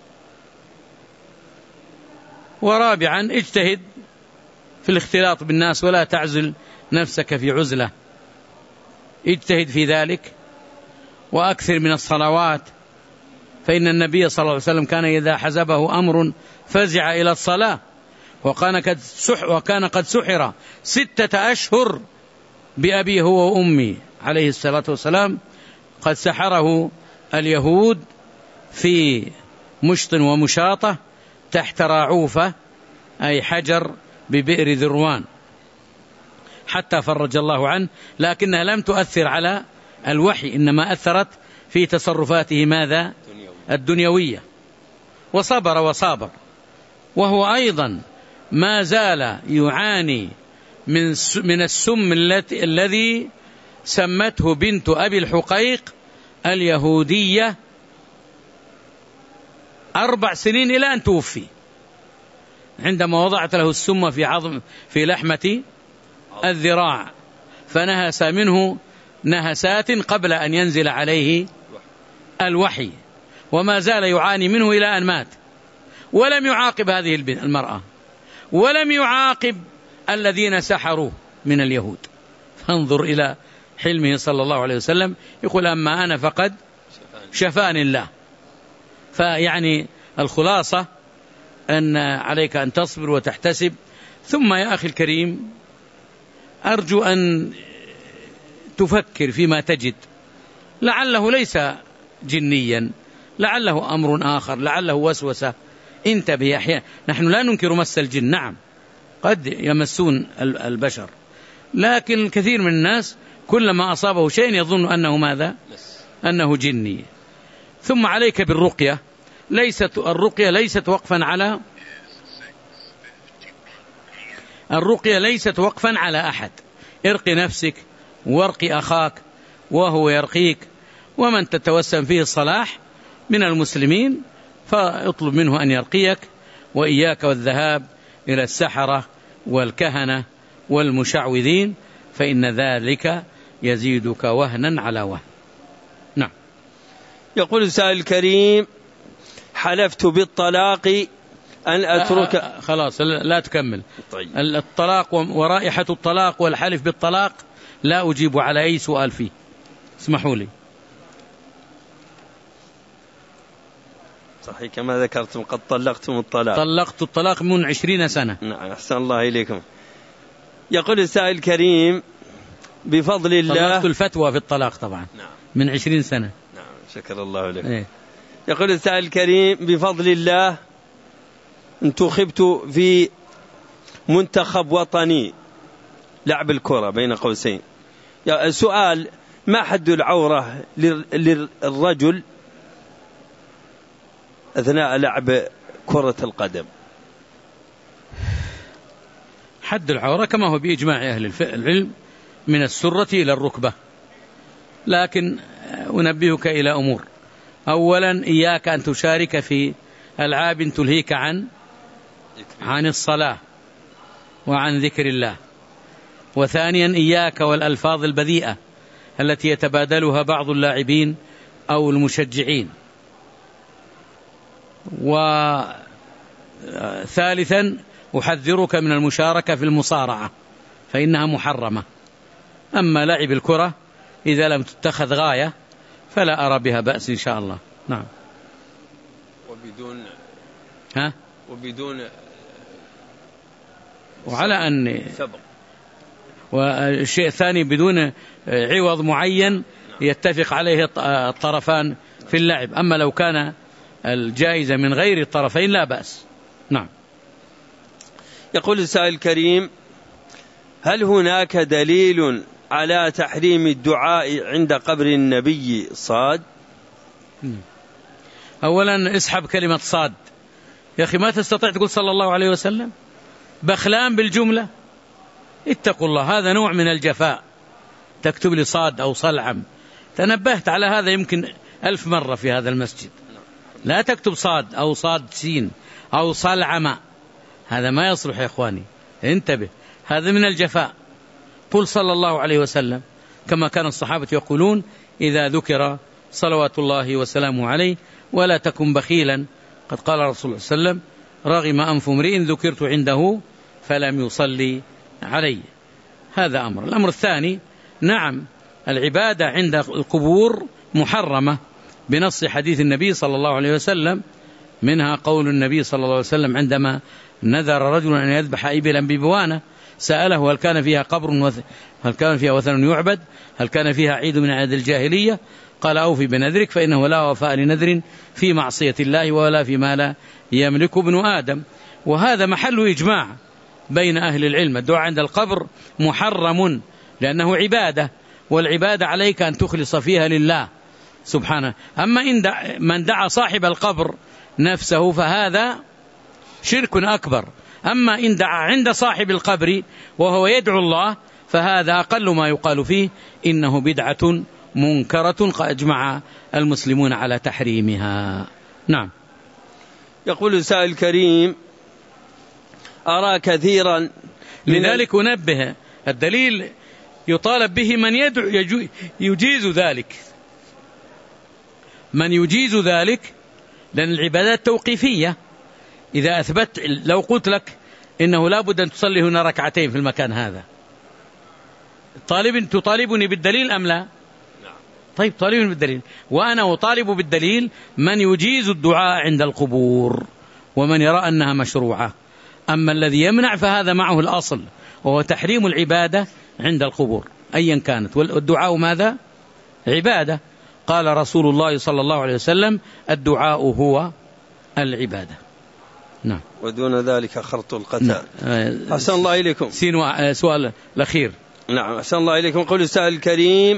S1: ورابعا اجتهد في الاختلاط بالناس ولا تعزل نفسك في عزلة، اجتهد في ذلك. وأكثر من الصلوات، فإن النبي صلى الله عليه وسلم كان إذا حزبه أمر فزع إلى الصلاة، وكان قد سحر 6 أشهر بأبي هو وأمي عليه الصلاة والسلام. قد سحره اليهود في مشط ومشاطة تحت راعوفة، أي حجر ببئر ذروان، حتى فرج الله عنه، لكنها لم تؤثر على الوحي، إنما أثرت في تصرفاته ماذا؟ الدنيوية. وصبر، وهو أيضا ما زال يعاني من السم الذي سمته بنت أبي الحقيق اليهودية 4 سنين إلى أن توفي، عندما وضعت له السم في لحمة الذراع، فنهس منه نهسات قبل أن ينزل عليه الوحي، وما زال يعاني منه إلى أن مات. ولم يعاقب هذه المرأة، ولم يعاقب الذين سحروا من اليهود. فانظر إلى حلمه صلى الله عليه وسلم، يقول: أما أنا فقد شفاني الله. فيعني الخلاصة أن عليك أن تصبر وتحتسب. ثم يا أخي الكريم، أرجو أن تفكر فيما تجد، لعله ليس جنيا، لعله أمر آخر، لعله وسوسة. انتبه أحيانا. نحن لا ننكر مس الجن، نعم قد يمسون البشر، لكن الكثير من الناس كلما أصابه شيء يظن أنه ماذا؟ أنه جني. ثم عليك بالرقية. الرقية ليست وقفا على أحد. ارقي نفسك وارقي أخاك وهو يرقيك، ومن تتوسم فيه الصلاح من المسلمين فاطلب منه أن يرقيك، وإياك والذهاب إلى السحرة والكهنة والمشعوذين، فإن ذلك يزيدك وهنا على وهن. نعم.
S2: يقول السائل الكريم: حلفت بالطلاق أن أترك.
S1: خلاص لا تكمل.
S2: طيب.
S1: الطلاق ورائحة الطلاق والحلف بالطلاق لا أجيب على أي سؤال فيه، اسمحوا لي.
S2: صحيح كما ذكرتم قد طلقتم الطلاق.
S1: طلقت الطلاق من 20 سنة.
S2: نعم أحسن الله إليكم. يقول السائل الكريم: بفضل الله.
S1: طلقت الفتوى في الطلاق طبعا.
S2: نعم.
S1: من 20 سنة.
S2: نعم شكر الله لك.
S1: إيه؟
S2: يقول السائل الكريم: بفضل الله انتخبت في منتخب وطني لعب الكرة بين قوسين. السؤال: ما حد العورة للرجل أثناء لعب كرة القدم؟
S1: حد العورة كما هو بإجماع أهل العلم من السرة إلى الركبة، لكن أنبهك إلى أمور. أولا إياك أن تشارك في ألعاب تلهيك عن الصلاة وعن ذكر الله. وثانيا إياك والألفاظ البذيئة التي يتبادلها بعض اللاعبين أو المشجعين. وثالثا أحذرك من المشاركة في المصارعة فإنها محرمة. أما لعب الكرة إذا لم تتخذ غاية فلا أرى بها بأس إن شاء الله. نعم.
S2: وبدون
S1: وعلى أن
S2: سبق.
S1: والشيء الثاني بدون عوض معين يتفق عليه الطرفان في اللعب. أما لو كان الجائزة من غير الطرفين لا بأس. نعم.
S2: يقول السائل الكريم: هل هناك دليل على تحريم الدعاء عند قبر النبي صاد؟
S1: أولا اسحب كلمة صاد يا أخي، ما تستطيع تقول صلى الله عليه وسلم، بخلان بالجملة. اتقوا الله، هذا نوع من الجفاء. تكتب لي صاد أو صلعم. تنبهت على هذا يمكن 1000 مرة في هذا المسجد. لا تكتب صاد أو صاد سين أو صلعم، هذا ما يصلح يا إخواني، انتبه، هذا من الجفاء. قل صلى الله عليه وسلم كما كان الصحابة يقولون إذا ذكر صلوات الله وسلامه عليه، ولا تكن بخيلا. قد قال رسول الله صلى الله عليه وسلم: رغم أنف امرئ ذكرت عنده فلم يصلي علي. هذا أمر. الأمر الثاني: نعم العبادة عند القبور محرمة بنص حديث النبي صلى الله عليه وسلم، منها قول النبي صلى الله عليه وسلم عندما نذر رجل أن يذبح إبلا ببوانة، سأله: هل كان فيها قبر هل كان فيها وثن يعبد؟ هل كان فيها عيد من عيد الجاهلية؟ قال: أوفي بنذرك فإنه لا وفاء لنذر في معصية الله ولا فيما لا يملك ابن آدم. وهذا محل إجماع بين أهل العلم. الدعاء عند القبر محرم لأنه عبادة، والعبادة عليك أن تخلص فيها لله سبحانه. أما إن من دعا صاحب القبر نفسه فهذا شرك أكبر. أما إن دعا عند صاحب القبر وهو يدعو الله فهذا أقل ما يقال فيه إنه بدعة منكرة قد أجمع المسلمون على تحريمها. نعم.
S2: يقول السائل الكريم: أرى كثيرا
S1: لذلك أنبه، الدليل يطالب به من يدعو يجيز ذلك، من يجيز ذلك، لأن العبادات توقيفية. إذا أثبت، لو قلت لك إنه لا بد أن تصلي هنا ركعتين في المكان هذا، تطالبني بالدليل أم لا؟ طيب طالبني بالدليل، وأنا أطالب بالدليل من يجيز الدعاء عند القبور ومن يرى أنها مشروعة. أما الذي يمنع فهذا معه الأصل، وهو تحريم العبادة عند القبور أيا كانت. والدعاء ماذا؟ عبادة. قال رسول الله صلى الله عليه وسلم: الدعاء هو العبادة. نعم.
S2: ودون ذلك خرط القتال. أحسن الله إليكم.
S1: سؤال الأخير.
S2: نعم أحسن الله إليكم. قول السائل الكريم: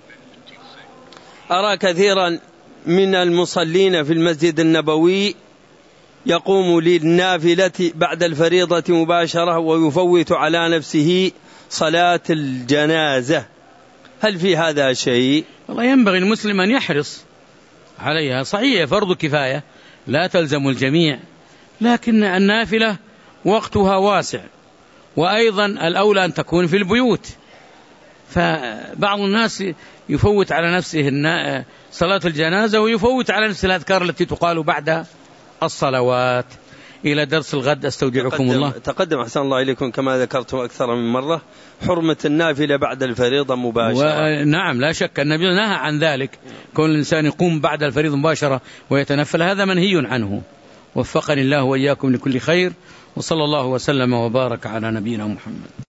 S2: أرى كثيرا من المصلين في المسجد النبوي يقوم للنافلة بعد الفريضة مباشرة ويفوت على نفسه صلاة الجنازة، هل في هذا شيء؟
S1: والله ينبغي المسلم أن يحرص عليها. صحيح فرض كفاية، لا تلزم الجميع، لكن النافلة وقتها واسع، وأيضا الأولى أن تكون في البيوت. فبعض الناس يفوت على نفسه صلاة الجنازة ويفوت على نفسه الأذكار التي تقال بعد الصلوات. إلى درس الغد، أستودعكم الله.
S2: تقدم أحسن الله إليكم كما ذكرتم أكثر من مرة حرمة النافلة بعد الفريضة مباشرة.
S1: نعم، لا شك النبي نهى عن ذلك، كون الإنسان يقوم بعد الفريضة مباشرة ويتنفل، هذا منهي عنه. وفقني الله وإياكم لكل خير، وصلى الله وسلم وبارك على نبينا محمد.